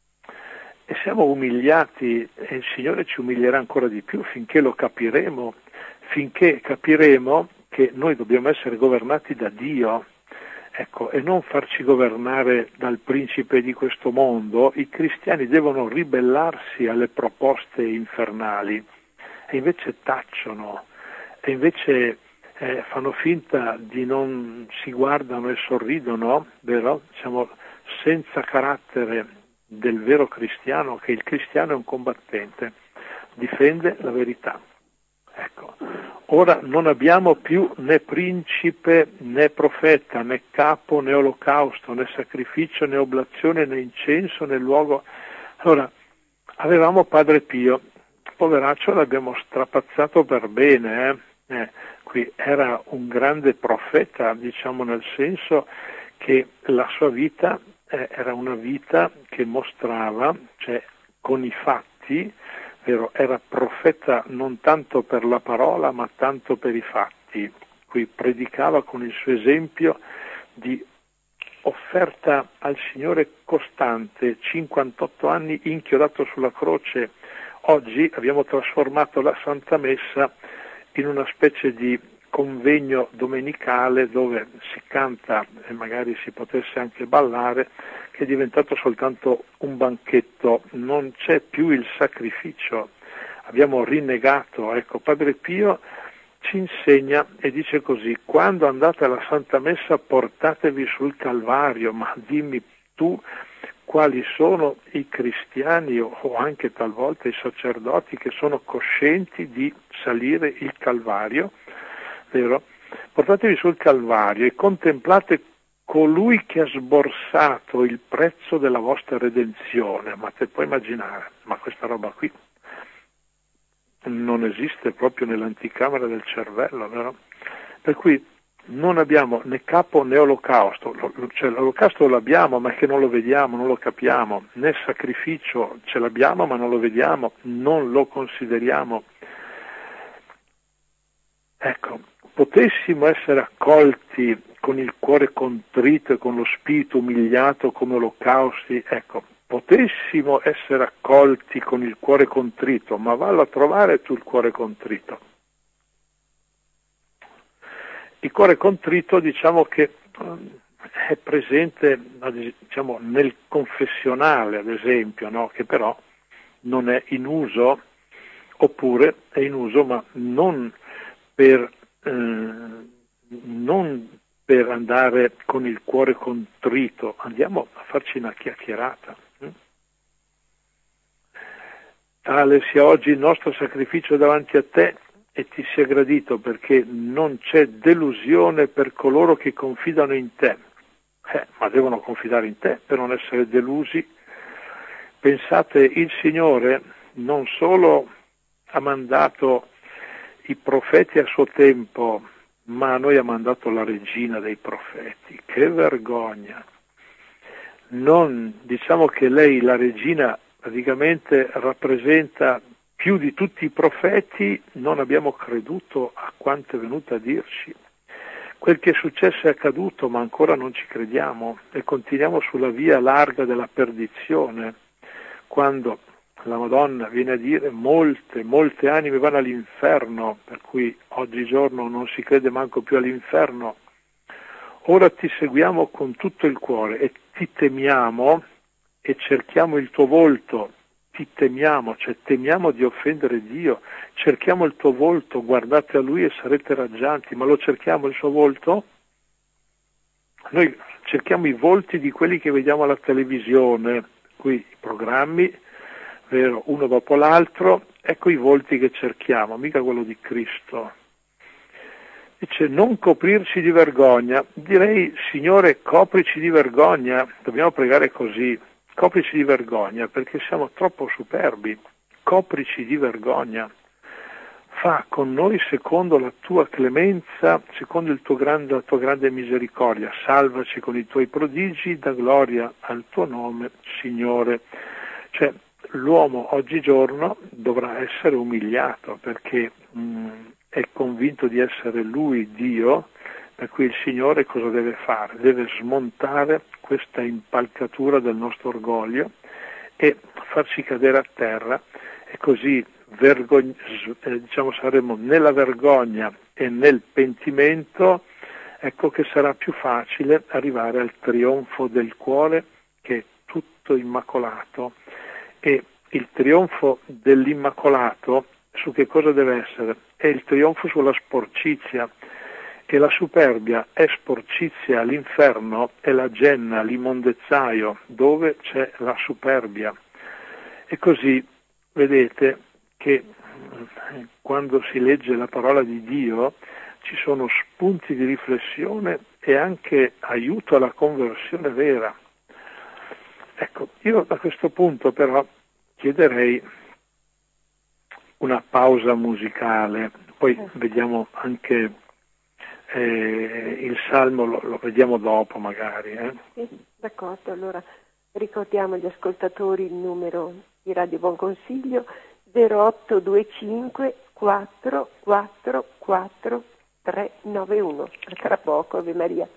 E siamo umiliati e il Signore ci umilierà ancora di più finché lo capiremo, finché capiremo che noi dobbiamo essere governati da Dio, ecco, e non farci governare dal principe di questo mondo. I cristiani devono ribellarsi alle proposte infernali e invece tacciono, e invece eh, fanno finta di non si guardano e sorridono, vero? Siamo senza carattere del vero cristiano, che il cristiano è un combattente, difende la verità. Ecco, ora non abbiamo più né principe né profeta, né capo né olocausto, né sacrificio né oblazione né incenso né luogo. Allora, avevamo Padre Pio, poveraccio l'abbiamo strapazzato per bene, eh? Eh, qui era un grande profeta, diciamo, nel senso che la sua vita eh, era una vita che mostrava, cioè con i fatti, vero, era profeta non tanto per la parola ma tanto per i fatti. Qui predicava con il suo esempio di offerta al Signore costante, cinquantotto anni inchiodato sulla croce. Oggi abbiamo trasformato la Santa Messa in una specie di convegno domenicale dove si canta e magari si potesse anche ballare, che è diventato soltanto un banchetto, non c'è più il sacrificio. Abbiamo rinnegato, ecco, Padre Pio ci insegna e dice così: quando andate alla Santa Messa portatevi sul Calvario, ma dimmi tu quali sono i cristiani o anche talvolta i sacerdoti che sono coscienti di salire il Calvario, vero? Portatevi sul Calvario e contemplate colui che ha sborsato il prezzo della vostra redenzione. Ma te puoi immaginare, ma questa roba qui non esiste proprio nell'anticamera del cervello, vero? Per cui non abbiamo né capo né olocausto, cioè l'olocausto l'abbiamo ma che non lo vediamo, non lo capiamo, né sacrificio ce l'abbiamo ma non lo vediamo, non lo consideriamo. Ecco, potessimo essere accolti con il cuore contrito e con lo spirito umiliato come olocausti, ecco, potessimo essere accolti con il cuore contrito, ma vallo a trovare tu il cuore contrito. Il cuore contrito, diciamo che è presente, diciamo, nel confessionale, ad esempio, no? Che però non è in uso, oppure è in uso, ma non per, eh, non per andare con il cuore contrito, andiamo a farci una chiacchierata. Tale sia oggi il nostro sacrificio davanti a te e ti sia gradito, perché non c'è delusione per coloro che confidano in te. Eh, ma devono confidare in te per non essere delusi. Pensate, il Signore non solo ha mandato i profeti a suo tempo, ma a noi ha mandato la regina dei profeti. Che vergogna! Non, diciamo che lei, la regina, praticamente rappresenta più di tutti i profeti, non abbiamo creduto a quanto è venuto a dirci. Quel che è successo è accaduto, ma ancora non ci crediamo e continuiamo sulla via larga della perdizione, quando la Madonna viene a dire molte, molte anime vanno all'inferno, per cui oggigiorno non si crede manco più all'inferno. Ora ti seguiamo con tutto il cuore e ti temiamo e cerchiamo il tuo volto, ti temiamo, cioè temiamo di offendere Dio, cerchiamo il tuo volto, guardate a Lui e sarete raggianti, ma lo cerchiamo il suo volto? Noi cerchiamo i volti di quelli che vediamo alla televisione, qui i programmi, vero, uno dopo l'altro, ecco i volti che cerchiamo, mica quello di Cristo. Dice non coprirci di vergogna, direi Signore coprici di vergogna, dobbiamo pregare così, coprici di vergogna perché siamo troppo superbi, coprici di vergogna, fa con noi secondo la tua clemenza, secondo il tuo grande, la tua grande misericordia, salvaci con i tuoi prodigi, da gloria al tuo nome, Signore. Cioè l'uomo oggigiorno dovrà essere umiliato perché mh, è convinto di essere lui Dio, per cui il Signore cosa deve fare? Deve smontare questa impalcatura del nostro orgoglio e farci cadere a terra e così vergogn- eh, diciamo saremo nella vergogna e nel pentimento, ecco che sarà più facile arrivare al trionfo del cuore che è tutto immacolato. E il trionfo dell'immacolato su che cosa deve essere? È il trionfo sulla sporcizia, e la superbia è sporcizia all'inferno, è la genna, l'immondezzaio, dove c'è la superbia. E così vedete che quando si legge la parola di Dio ci sono spunti di riflessione e anche aiuto alla conversione vera. Ecco, io a questo punto però chiederei una pausa musicale, poi eh. vediamo anche eh, il Salmo, lo, lo vediamo dopo magari. Eh? Sì, d'accordo, allora ricordiamo agli ascoltatori il numero di Radio Buon Consiglio zero otto due cinque quattro quattro quattro tre nove uno. A tra poco, Ave Maria.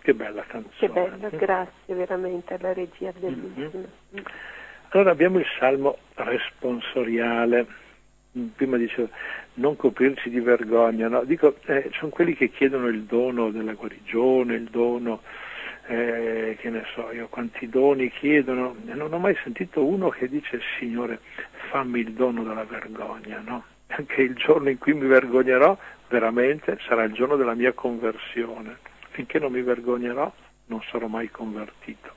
Che bella canzone. Che bella, grazie veramente alla regia, bellissima. Mm-hmm. Allora abbiamo il salmo responsoriale. Prima dicevo non coprirci di vergogna, no? Dico, eh, sono quelli che chiedono il dono della guarigione, il dono, eh, che ne so io, quanti doni chiedono, e non ho mai sentito uno che dice Signore fammi il dono della vergogna, no? Anche il giorno in cui mi vergognerò veramente sarà il giorno della mia conversione. Finché non mi vergognerò non sarò mai convertito.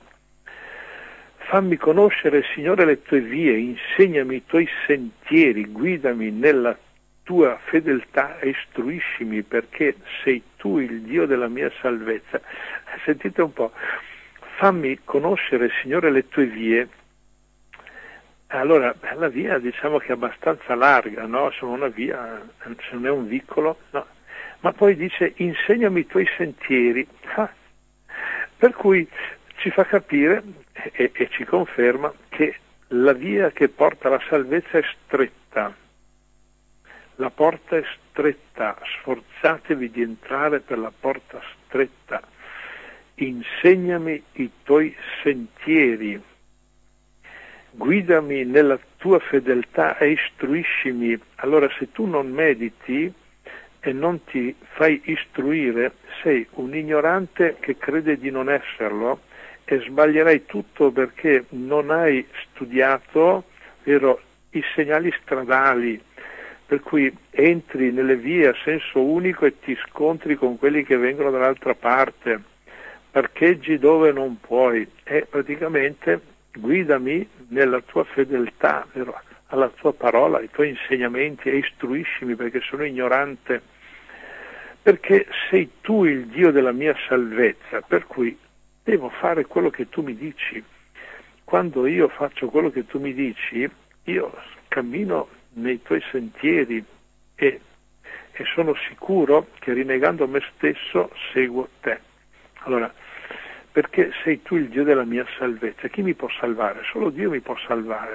Fammi conoscere, Signore, le tue vie, insegnami i tuoi sentieri, guidami nella tua fedeltà e istruiscimi, perché sei tu il Dio della mia salvezza. Sentite un po', fammi conoscere, Signore, le tue vie. Allora, la via diciamo che è abbastanza larga, no? Sono una via, se non è un vicolo, no. Ma poi dice, insegnami i tuoi sentieri. Ah. Per cui ci fa capire e, e ci conferma che la via che porta alla salvezza è stretta, la porta è stretta, sforzatevi di entrare per la porta stretta, insegnami i tuoi sentieri, guidami nella tua fedeltà e istruiscimi. Allora se tu non mediti e non ti fai istruire, sei un ignorante che crede di non esserlo, e sbaglierai tutto perché non hai studiato, vero, i segnali stradali, per cui entri nelle vie a senso unico e ti scontri con quelli che vengono dall'altra parte, parcheggi dove non puoi, e praticamente guidami nella tua fedeltà, vero, alla tua parola, ai tuoi insegnamenti, e istruiscimi perché sono ignorante, perché sei tu il Dio della mia salvezza, per cui devo fare quello che tu mi dici. Quando io faccio quello che tu mi dici, io cammino nei tuoi sentieri e, e sono sicuro che rinnegando me stesso seguo te. Allora, perché sei tu il Dio della mia salvezza. Chi mi può salvare? Solo Dio mi può salvare.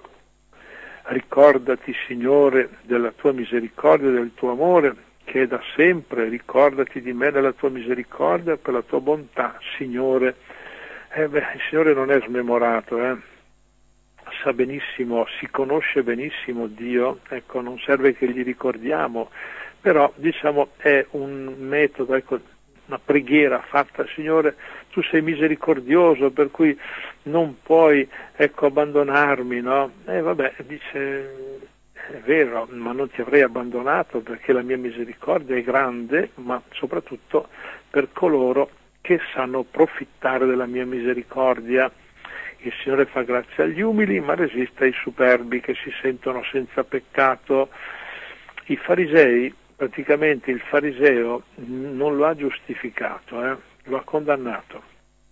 Ricordati, Signore, della tua misericordia e del tuo amore, che è da sempre, ricordati di me nella tua misericordia e per la tua bontà, Signore. Eh beh, il Signore non è smemorato, eh? Sa benissimo, si conosce benissimo Dio, ecco, non serve che gli ricordiamo, però diciamo è un metodo, ecco, una preghiera fatta, Signore, tu sei misericordioso, per cui non puoi, ecco, abbandonarmi, no? E eh, vabbè, dice, è vero, ma non ti avrei abbandonato perché la mia misericordia è grande, ma soprattutto per coloro che sanno approfittare della mia misericordia. Il Signore fa grazia agli umili, ma resiste ai superbi che si sentono senza peccato. I farisei, praticamente il fariseo non lo ha giustificato, eh? Lo ha condannato.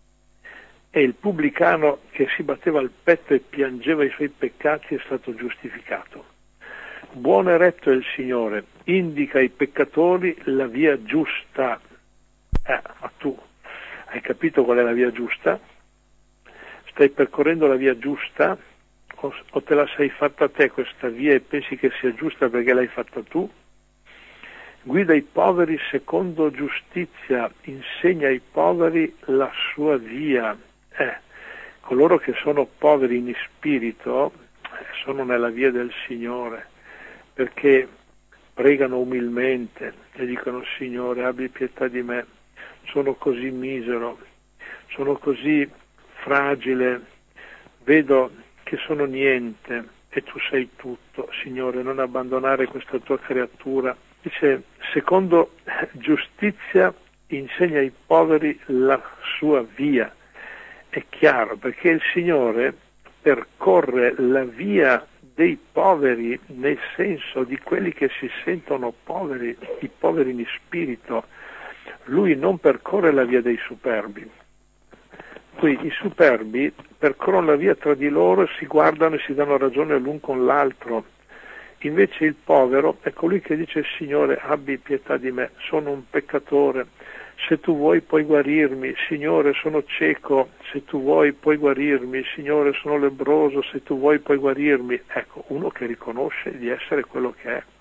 E il pubblicano che si batteva al petto e piangeva i suoi peccati è stato giustificato. Buono e retto è il Signore, indica ai peccatori la via giusta. Eh, ma tu hai capito qual è la via giusta? Stai percorrendo la via giusta o, o te la sei fatta te questa via e pensi che sia giusta perché l'hai fatta tu? Guida i poveri secondo giustizia, insegna ai poveri la sua via. Eh, coloro che sono poveri in spirito eh, sono nella via del Signore, perché pregano umilmente e dicono: Signore, abbi pietà di me, sono così misero, sono così fragile, vedo che sono niente e tu sei tutto, Signore, non abbandonare questa tua creatura. Dice, secondo giustizia insegna ai poveri la sua via. È chiaro, perché il Signore percorre la via dei poveri, nel senso di quelli che si sentono poveri, i poveri in spirito. Lui non percorre la via dei superbi. Qui i superbi percorrono la via tra di loro, si guardano e si danno ragione l'un con l'altro. Invece il povero è colui che dice: Signore, abbi pietà di me, sono un peccatore, se tu vuoi puoi guarirmi, Signore, sono cieco, se tu vuoi puoi guarirmi, Signore, sono lebbroso, se tu vuoi puoi guarirmi. Ecco, uno che riconosce di essere quello che è.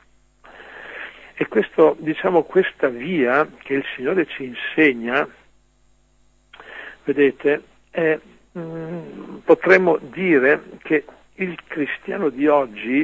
E questo, diciamo, questa via che il Signore ci insegna vedete, è, mh, potremmo dire che il cristiano di oggi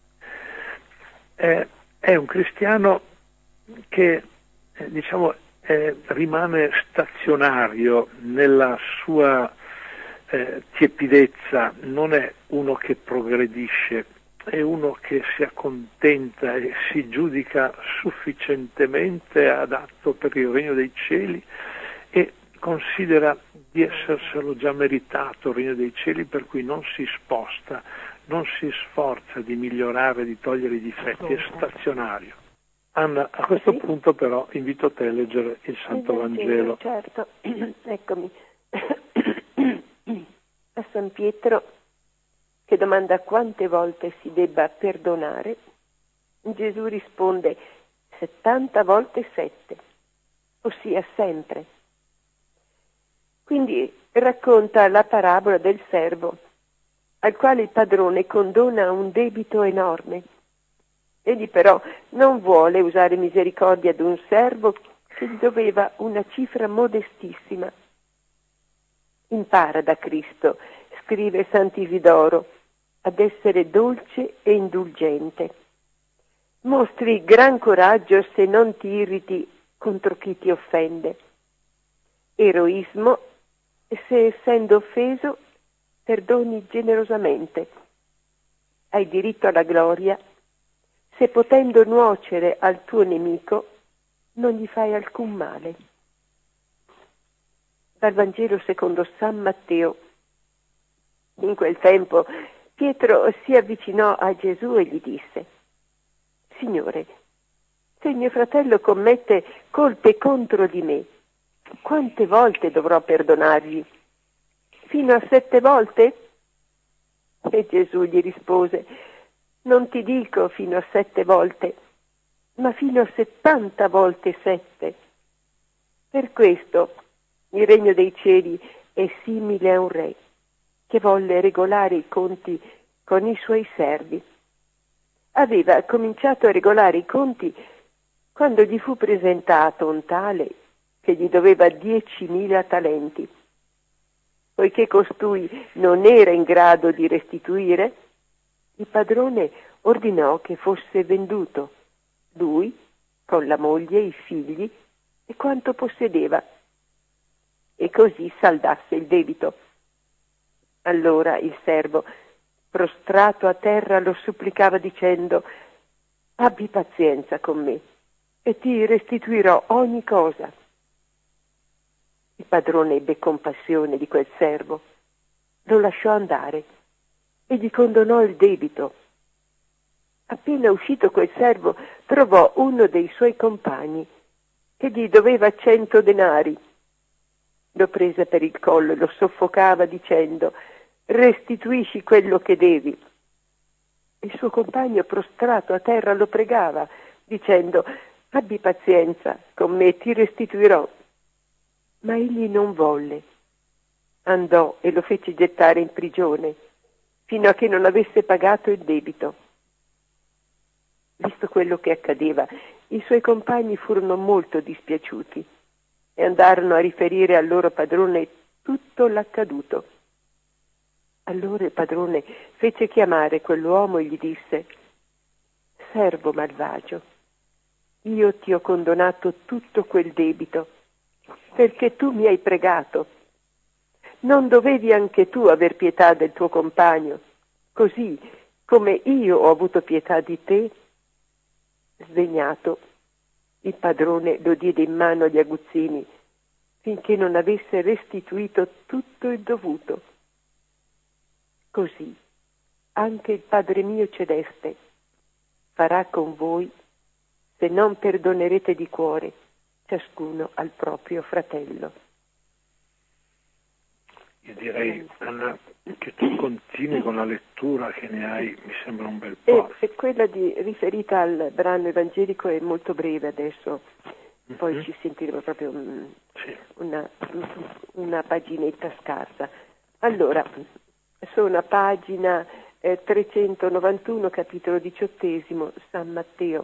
è, è un cristiano che eh, diciamo eh, rimane stazionario nella sua eh, tiepidezza, non è uno che progredisce, è uno che si accontenta e si giudica sufficientemente adatto per il regno dei cieli e considera di esserselo già meritato il regno dei cieli, per cui non si sposta, non si sforza di migliorare, di togliere i difetti, è stazionario. Anna, a questo sì. punto però invito te a leggere il Santo il Vangelo. Vangelo. Certo, eccomi. A San Pietro, che domanda quante volte si debba perdonare, Gesù risponde settanta volte sette, ossia sempre. Quindi racconta la parabola del servo, al quale il padrone condona un debito enorme. Egli però non vuole usare misericordia ad un servo che gli doveva una cifra modestissima. Impara da Cristo, scrive Sant'Isidoro, ad essere dolce e indulgente. Mostri gran coraggio se non ti irriti contro chi ti offende. Eroismo se, essendo offeso, perdoni generosamente. Hai diritto alla gloria se, potendo nuocere al tuo nemico, non gli fai alcun male. Dal Vangelo secondo San Matteo. In quel tempo Pietro si avvicinò a Gesù e gli disse: Signore, se mio fratello commette colpe contro di me, quante volte dovrò perdonargli? Fino a sette volte? E Gesù gli rispose: non ti dico fino a sette volte, ma fino a settanta volte sette. Per questo il regno dei cieli è simile a un re che volle regolare i conti con i suoi servi. Aveva cominciato a regolare i conti quando gli fu presentato un tale che gli doveva diecimila talenti. Poiché costui non era in grado di restituire, il padrone ordinò che fosse venduto, lui, con la moglie, i figli e quanto possedeva, e così saldasse il debito. Allora il servo, prostrato a terra, lo supplicava dicendo: abbi pazienza con me e ti restituirò ogni cosa. Il padrone ebbe compassione di quel servo, lo lasciò andare e gli condonò il debito. Appena uscito quel servo trovò uno dei suoi compagni che gli doveva cento denari. Lo prese per il collo e lo soffocava dicendo: restituisci quello che devi. Il suo compagno, prostrato a terra, lo pregava dicendo: abbi pazienza con me, ti restituirò. Ma egli non volle. Andò e lo fece gettare in prigione fino a che non avesse pagato il debito. Visto quello che accadeva, i suoi compagni furono molto dispiaciuti e andarono a riferire al loro padrone tutto l'accaduto. Allora il padrone fece chiamare quell'uomo e gli disse: servo malvagio, io ti ho condonato tutto quel debito perché tu mi hai pregato. Non dovevi anche tu aver pietà del tuo compagno, così come io ho avuto pietà di te? Sdegnato, il padrone lo diede in mano agli aguzzini finché non avesse restituito tutto il dovuto. Così anche il Padre mio celeste farà con voi se non perdonerete di cuore ciascuno al proprio fratello. Io direi, Anna, che tu continui con la lettura, che ne hai, mi sembra un bel po'. E, e quella di, riferita al brano evangelico è molto breve adesso, poi mm-hmm. ci sentiremo proprio um, sì. una, una paginetta scarsa. Allora, sono a pagina eh, trecentonovantuno, capitolo diciottesimo, San Matteo.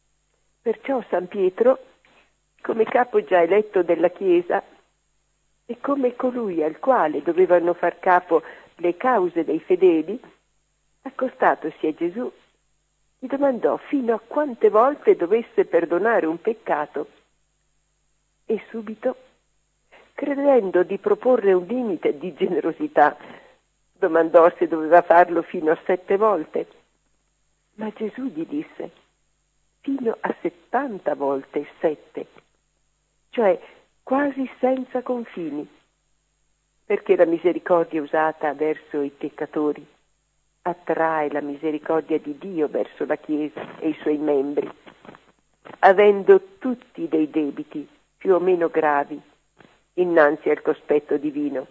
Perciò San Pietro, come capo già eletto della Chiesa, E come colui al quale dovevano far capo le cause dei fedeli, accostatosi a Gesù, gli domandò fino a quante volte dovesse perdonare un peccato. E subito, credendo di proporre un limite di generosità, domandò se doveva farlo fino a sette volte. Ma Gesù gli disse, fino a settanta volte sette, cioè quasi senza confini, perché la misericordia usata verso i peccatori attrae la misericordia di Dio verso la Chiesa e i suoi membri, avendo tutti dei debiti più o meno gravi innanzi al cospetto divino.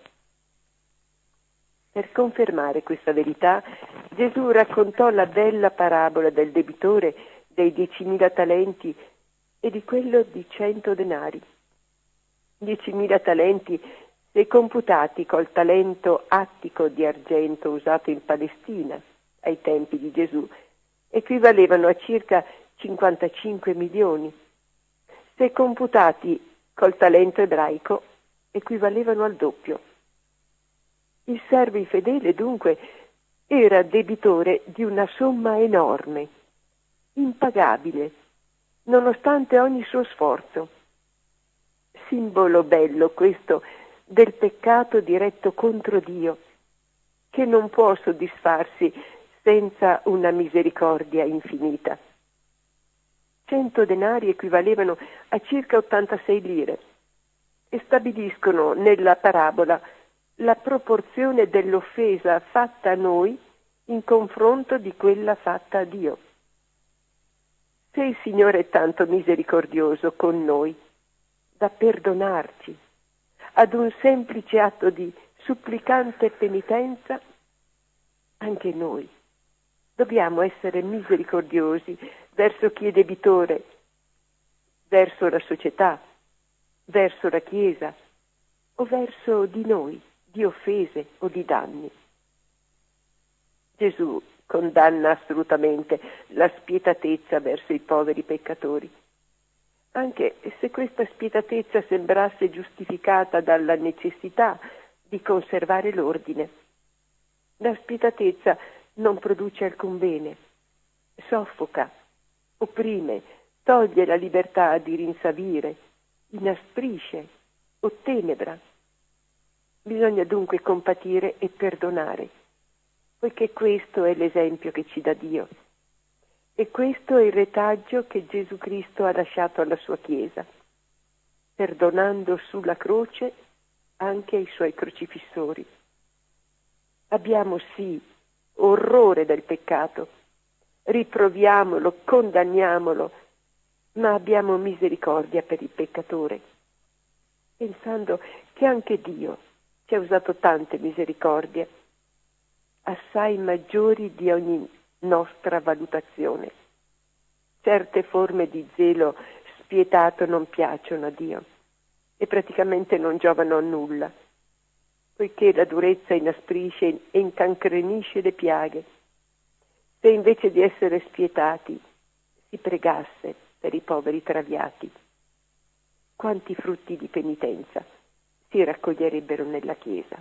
Per confermare questa verità, Gesù raccontò la bella parabola del debitore dei diecimila talenti e di quello di cento denari. Diecimila talenti, se computati col talento attico di argento usato in Palestina ai tempi di Gesù, equivalevano a circa cinquantacinque milioni. Se computati col talento ebraico, equivalevano al doppio. Il servo infedele, dunque, era debitore di una somma enorme, impagabile, nonostante ogni suo sforzo. Simbolo bello questo del peccato diretto contro Dio, che non può soddisfarsi senza una misericordia infinita. Cento denari equivalevano a circa ottantasei lire e stabiliscono nella parabola la proporzione dell'offesa fatta a noi in confronto di quella fatta a Dio. Se il Signore è tanto misericordioso con noi da perdonarci ad un semplice atto di supplicante penitenza, anche noi dobbiamo essere misericordiosi verso chi è debitore, verso la società, verso la Chiesa o verso di noi, di offese o di danni. Gesù condanna assolutamente la spietatezza verso i poveri peccatori, anche se questa spietatezza sembrasse giustificata dalla necessità di conservare l'ordine. La spietatezza non produce alcun bene, soffoca, opprime, toglie la libertà di rinsavire, inasprisce o tenebra. Bisogna dunque compatire e perdonare, poiché questo è l'esempio che ci dà Dio. E questo è il retaggio che Gesù Cristo ha lasciato alla sua Chiesa, perdonando sulla croce anche ai suoi crocifissori. Abbiamo sì orrore del peccato, riproviamolo, condanniamolo, ma abbiamo misericordia per il peccatore, pensando che anche Dio ci ha usato tante misericordie, assai maggiori di ogni nostra valutazione. Certe forme di zelo spietato non piacciono a Dio e praticamente non giovano a nulla, poiché la durezza inasprisce e incancrenisce le piaghe. Se invece di essere spietati si pregasse per i poveri traviati, quanti frutti di penitenza si raccoglierebbero nella Chiesa.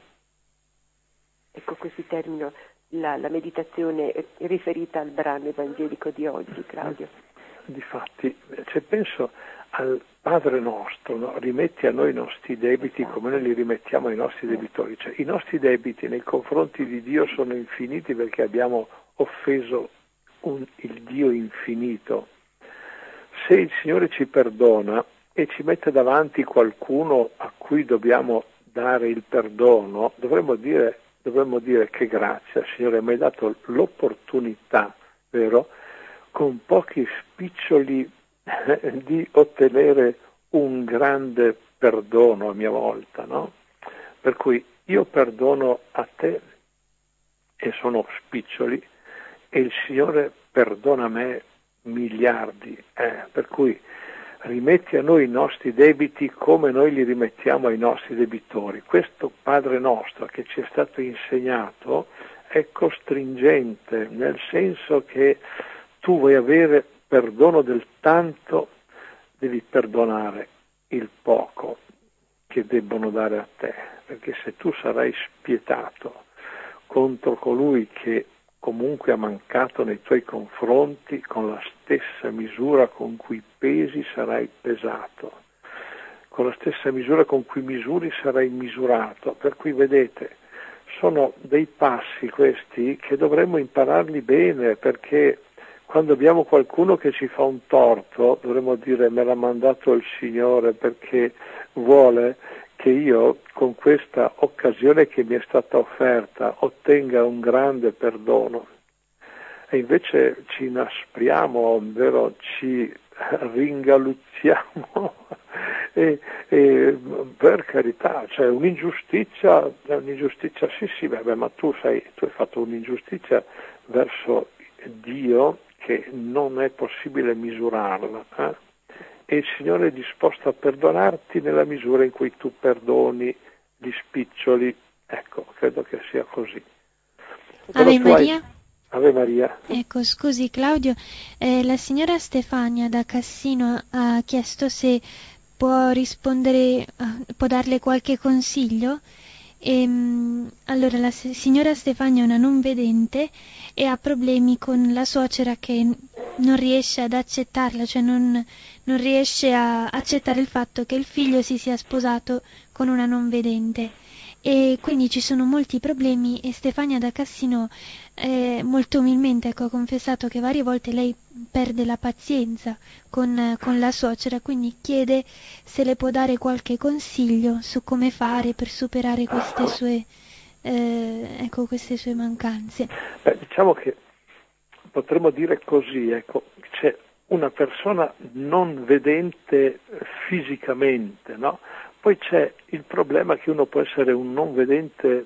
Ecco, così termino la, la meditazione riferita al brano evangelico di oggi, Claudio. Difatti, se penso al Padre nostro, no? Rimetti a noi i nostri debiti come noi li rimettiamo ai nostri debitori, cioè i nostri debiti nei confronti di Dio sono infiniti perché abbiamo offeso un, il Dio infinito. Se il Signore ci perdona e ci mette davanti qualcuno a cui dobbiamo dare il perdono, dovremmo dire, dovremmo dire che grazia, Signore, mi hai dato l'opportunità, vero, con pochi spiccioli di ottenere un grande perdono a mia volta, no? Per cui io perdono a te e sono spiccioli e il Signore perdona a me miliardi, eh? Per cui rimetti a noi i nostri debiti come noi li rimettiamo ai nostri debitori. Questo Padre nostro che ci è stato insegnato è costringente, nel senso che tu vuoi avere perdono del tanto, devi perdonare il poco. che debbono dare a te, perché se tu sarai spietato contro colui che comunque ha mancato nei tuoi confronti, con la stessa misura con cui pesi sarai pesato, con la stessa misura con cui misuri sarai misurato. Per cui vedete, sono dei passi questi che dovremmo impararli bene, perché quando abbiamo qualcuno che ci fa un torto dovremmo dire: me l'ha mandato il Signore perché vuole che io con questa occasione che mi è stata offerta ottenga un grande perdono. E invece ci inaspriamo, vero? Ci ringaluzziamo e, e per carità, cioè un'ingiustizia, un'ingiustizia sì sì, vabbè, ma tu sai, tu hai fatto un'ingiustizia verso Dio che non è possibile misurarla, eh? E il Signore è disposto a perdonarti nella misura in cui tu perdoni gli spiccioli. Ecco, credo che sia così. Ave Maria. Hai... Ave Maria. Ecco, scusi Claudio, eh, la signora Stefania da Cassino ha chiesto se può rispondere, uh, può darle qualche consiglio. E, um, allora, la s- signora Stefania è una non vedente e ha problemi con la suocera che non riesce ad accettarla, cioè non, non riesce a accettare il fatto che il figlio si sia sposato con una non vedente. E quindi ci sono molti problemi e Stefania da Cassino eh, molto umilmente ecco, ha confessato che varie volte lei perde la pazienza con, con la suocera, quindi chiede se le può dare qualche consiglio su come fare per superare queste sue, eh, ecco, queste sue mancanze. Beh, diciamo che potremmo dire così, ecco, c'è una persona non vedente fisicamente, no? Poi c'è il problema che uno può essere un non vedente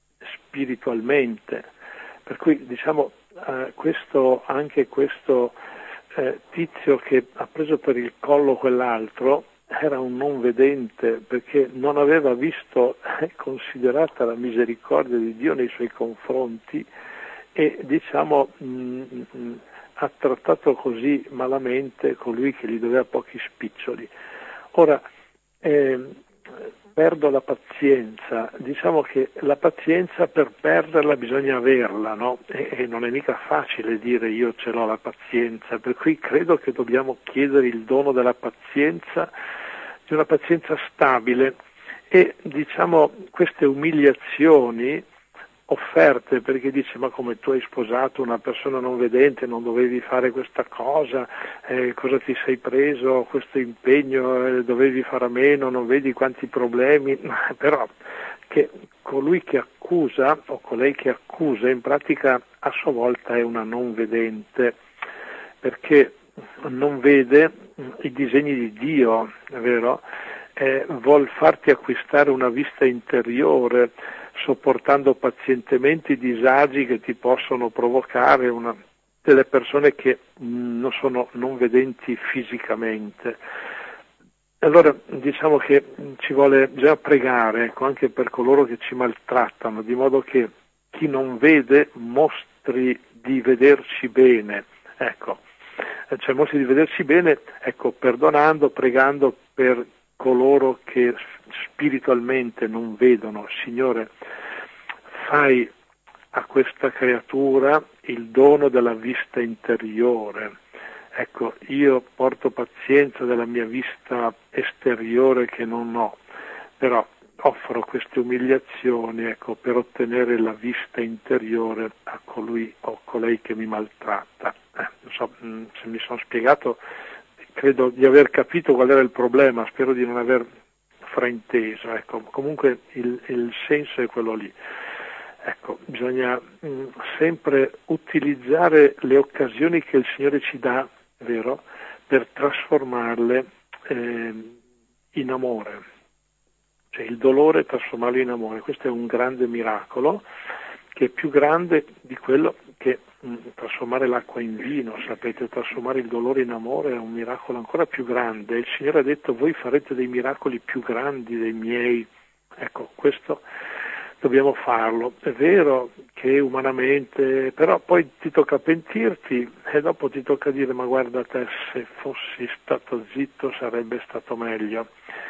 spiritualmente, per cui diciamo eh, questo, anche questo eh, tizio che ha preso per il collo quell'altro era un non vedente perché non aveva visto eh, considerata la misericordia di Dio nei suoi confronti e diciamo mh, mh, ha trattato così malamente colui che gli doveva pochi spiccioli. Ora Eh, perdo la pazienza, diciamo che la pazienza per perderla bisogna averla, no? E, e non è mica facile dire io ce l'ho la pazienza, per cui credo che dobbiamo chiedere il dono della pazienza, di una pazienza stabile e diciamo queste umiliazioni offerte perché dice ma come tu hai sposato una persona non vedente non dovevi fare questa cosa, eh, cosa ti sei preso questo impegno, eh, dovevi fare a meno, non vedi quanti problemi, però che colui che accusa o colei che accusa in pratica a sua volta è una non vedente perché non vede i disegni di Dio, è vero? Eh, vuol farti acquistare una vista interiore sopportando pazientemente i disagi che ti possono provocare una, delle persone che mh, non sono non vedenti fisicamente. Allora diciamo che ci vuole già pregare ecco, anche per coloro che ci maltrattano, di modo che chi non vede mostri di vederci bene, ecco, cioè mostri di vederci bene, ecco, perdonando, pregando per coloro che spiritualmente non vedono. Signore, fai a questa creatura il dono della vista interiore. Ecco, io porto pazienza della mia vista esteriore che non ho, però offro queste umiliazioni ecco, per ottenere la vista interiore a colui o colei che mi maltratta. Eh, non so se mi sono spiegato, credo di aver capito qual era il problema, spero di non aver frainteso, ecco, comunque il, il senso è quello lì. Ecco, bisogna mh, sempre utilizzare le occasioni che il Signore ci dà, vero, per trasformarle eh, in amore, cioè il dolore trasformarlo in amore. Questo è un grande miracolo che è più grande di quello che mh, trasformare l'acqua in vino, sapete, trasformare il dolore in amore è un miracolo ancora più grande. Il Signore ha detto voi farete dei miracoli più grandi dei miei, ecco, questo dobbiamo farlo. È vero che umanamente, però poi ti tocca pentirti e dopo ti tocca dire ma guarda te, se fossi stato zitto sarebbe stato meglio.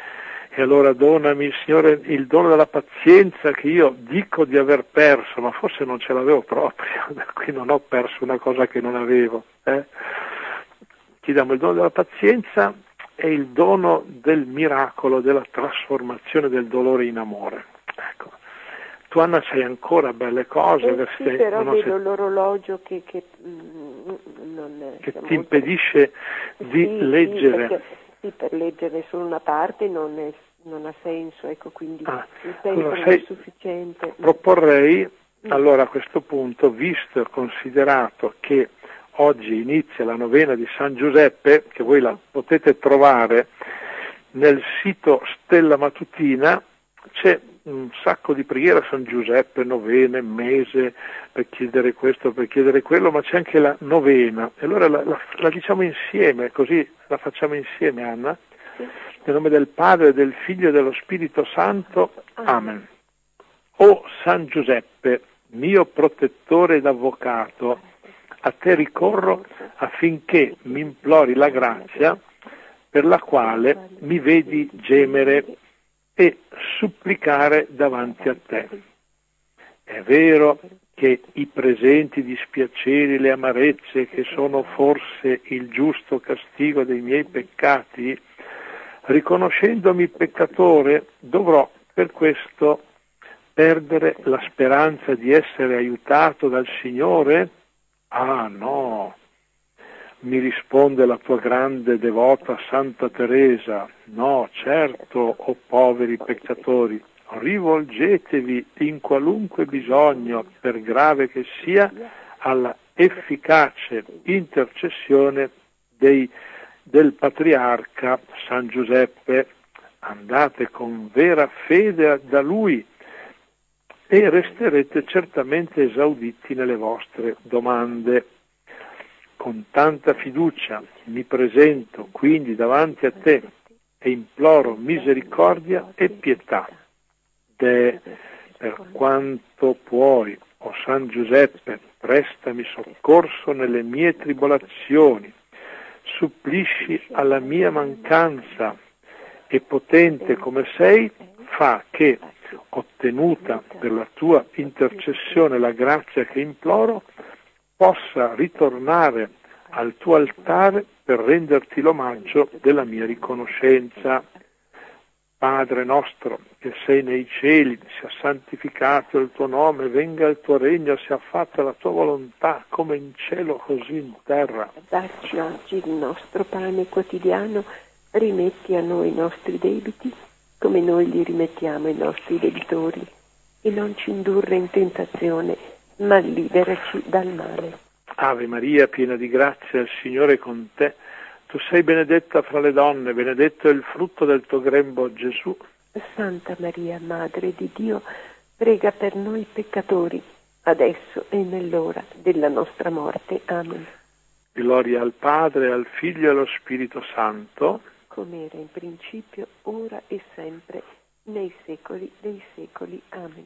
E allora donami, Signore, il dono della pazienza che io dico di aver perso, ma forse non ce l'avevo proprio, per cui non ho perso una cosa che non avevo. Eh? Chiediamo il dono della pazienza e il dono del miracolo, della trasformazione del dolore in amore. Ecco. Tu, Anna, sai ancora belle cose. Eh sì, sei, però vedo sei, l'orologio che, che, mh, non, che ti molto... impedisce di sì, leggere. Sì, perché, sì, per leggere solo una parte non, è, non ha senso, ecco, quindi ah, il tempo allora, non sai, è sufficiente. Proporrei, mm. allora a questo punto, visto e considerato che oggi inizia la novena di San Giuseppe, che voi la potete trovare nel sito Stella Matutina, c'è un sacco di preghiere a San Giuseppe, novene, mese, per chiedere questo, per chiedere quello, ma c'è anche la novena. E allora la, la, la diciamo insieme, così la facciamo insieme, Anna. Sì. Nel nome del Padre, del Figlio e dello Spirito Santo. Amen. O San Giuseppe, mio protettore ed avvocato, a te ricorro affinché mi implori la grazia per la quale mi vedi gemere e supplicare davanti a te. È vero che i presenti dispiaceri, le amarezze, che sono forse il giusto castigo dei miei peccati, riconoscendomi peccatore, dovrò per questo perdere la speranza di essere aiutato dal Signore? Ah no! Mi risponde la tua grande devota Santa Teresa, no, certo, o oh poveri peccatori, rivolgetevi in qualunque bisogno, per grave che sia, alla efficace intercessione dei, del patriarca San Giuseppe. Andate con vera fede da lui e resterete certamente esauditi nelle vostre domande. Con tanta fiducia mi presento quindi davanti a te e imploro misericordia e pietà. De, per quanto puoi, o San Giuseppe, prestami soccorso nelle mie tribolazioni, supplisci alla mia mancanza e potente come sei, fa che, ottenuta per la tua intercessione la grazia che imploro, possa ritornare al tuo altare per renderti l'omaggio della mia riconoscenza. Padre nostro, che sei nei cieli, sia santificato il tuo nome, venga il tuo regno, sia fatta la tua volontà, come in cielo così in terra. Dacci oggi il nostro pane quotidiano, rimetti a noi i nostri debiti, come noi li rimettiamo ai nostri debitori, e non ci indurre in tentazione, ma liberaci dal male. Ave Maria, piena di grazia, il Signore è con te. Tu sei benedetta fra le donne, benedetto è il frutto del tuo grembo, Gesù. Santa Maria, Madre di Dio, prega per noi peccatori, adesso e nell'ora della nostra morte. Amen. Gloria al Padre, al Figlio e allo Spirito Santo, come era in principio, ora e sempre, nei secoli dei secoli. Amen.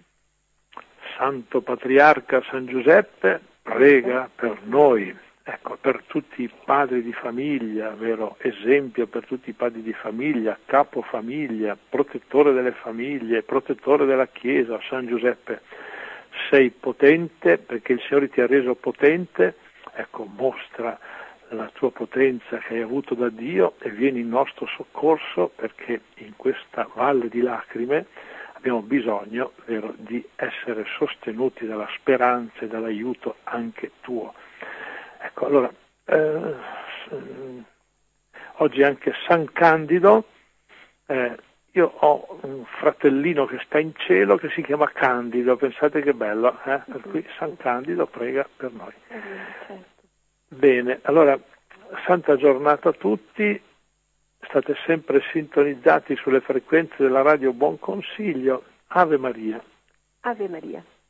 Santo Patriarca San Giuseppe, prega per noi, ecco, per tutti i padri di famiglia, vero esempio per tutti i padri di famiglia, capo famiglia, protettore delle famiglie, protettore della Chiesa. San Giuseppe, sei potente perché il Signore ti ha reso potente, ecco, mostra la tua potenza che hai avuto da Dio e vieni in nostro soccorso, perché in questa valle di lacrime abbiamo bisogno, vero, di essere sostenuti dalla speranza e dall'aiuto anche tuo. Ecco, allora, eh, oggi anche San Candido, eh, io ho un fratellino che sta in cielo che si chiama Candido, pensate che bello, eh? Per cui San Candido prega per noi. Bene, allora, santa giornata a tutti, state sempre sintonizzati sulle frequenze della radio Buon Consiglio. Ave Maria. Ave Maria.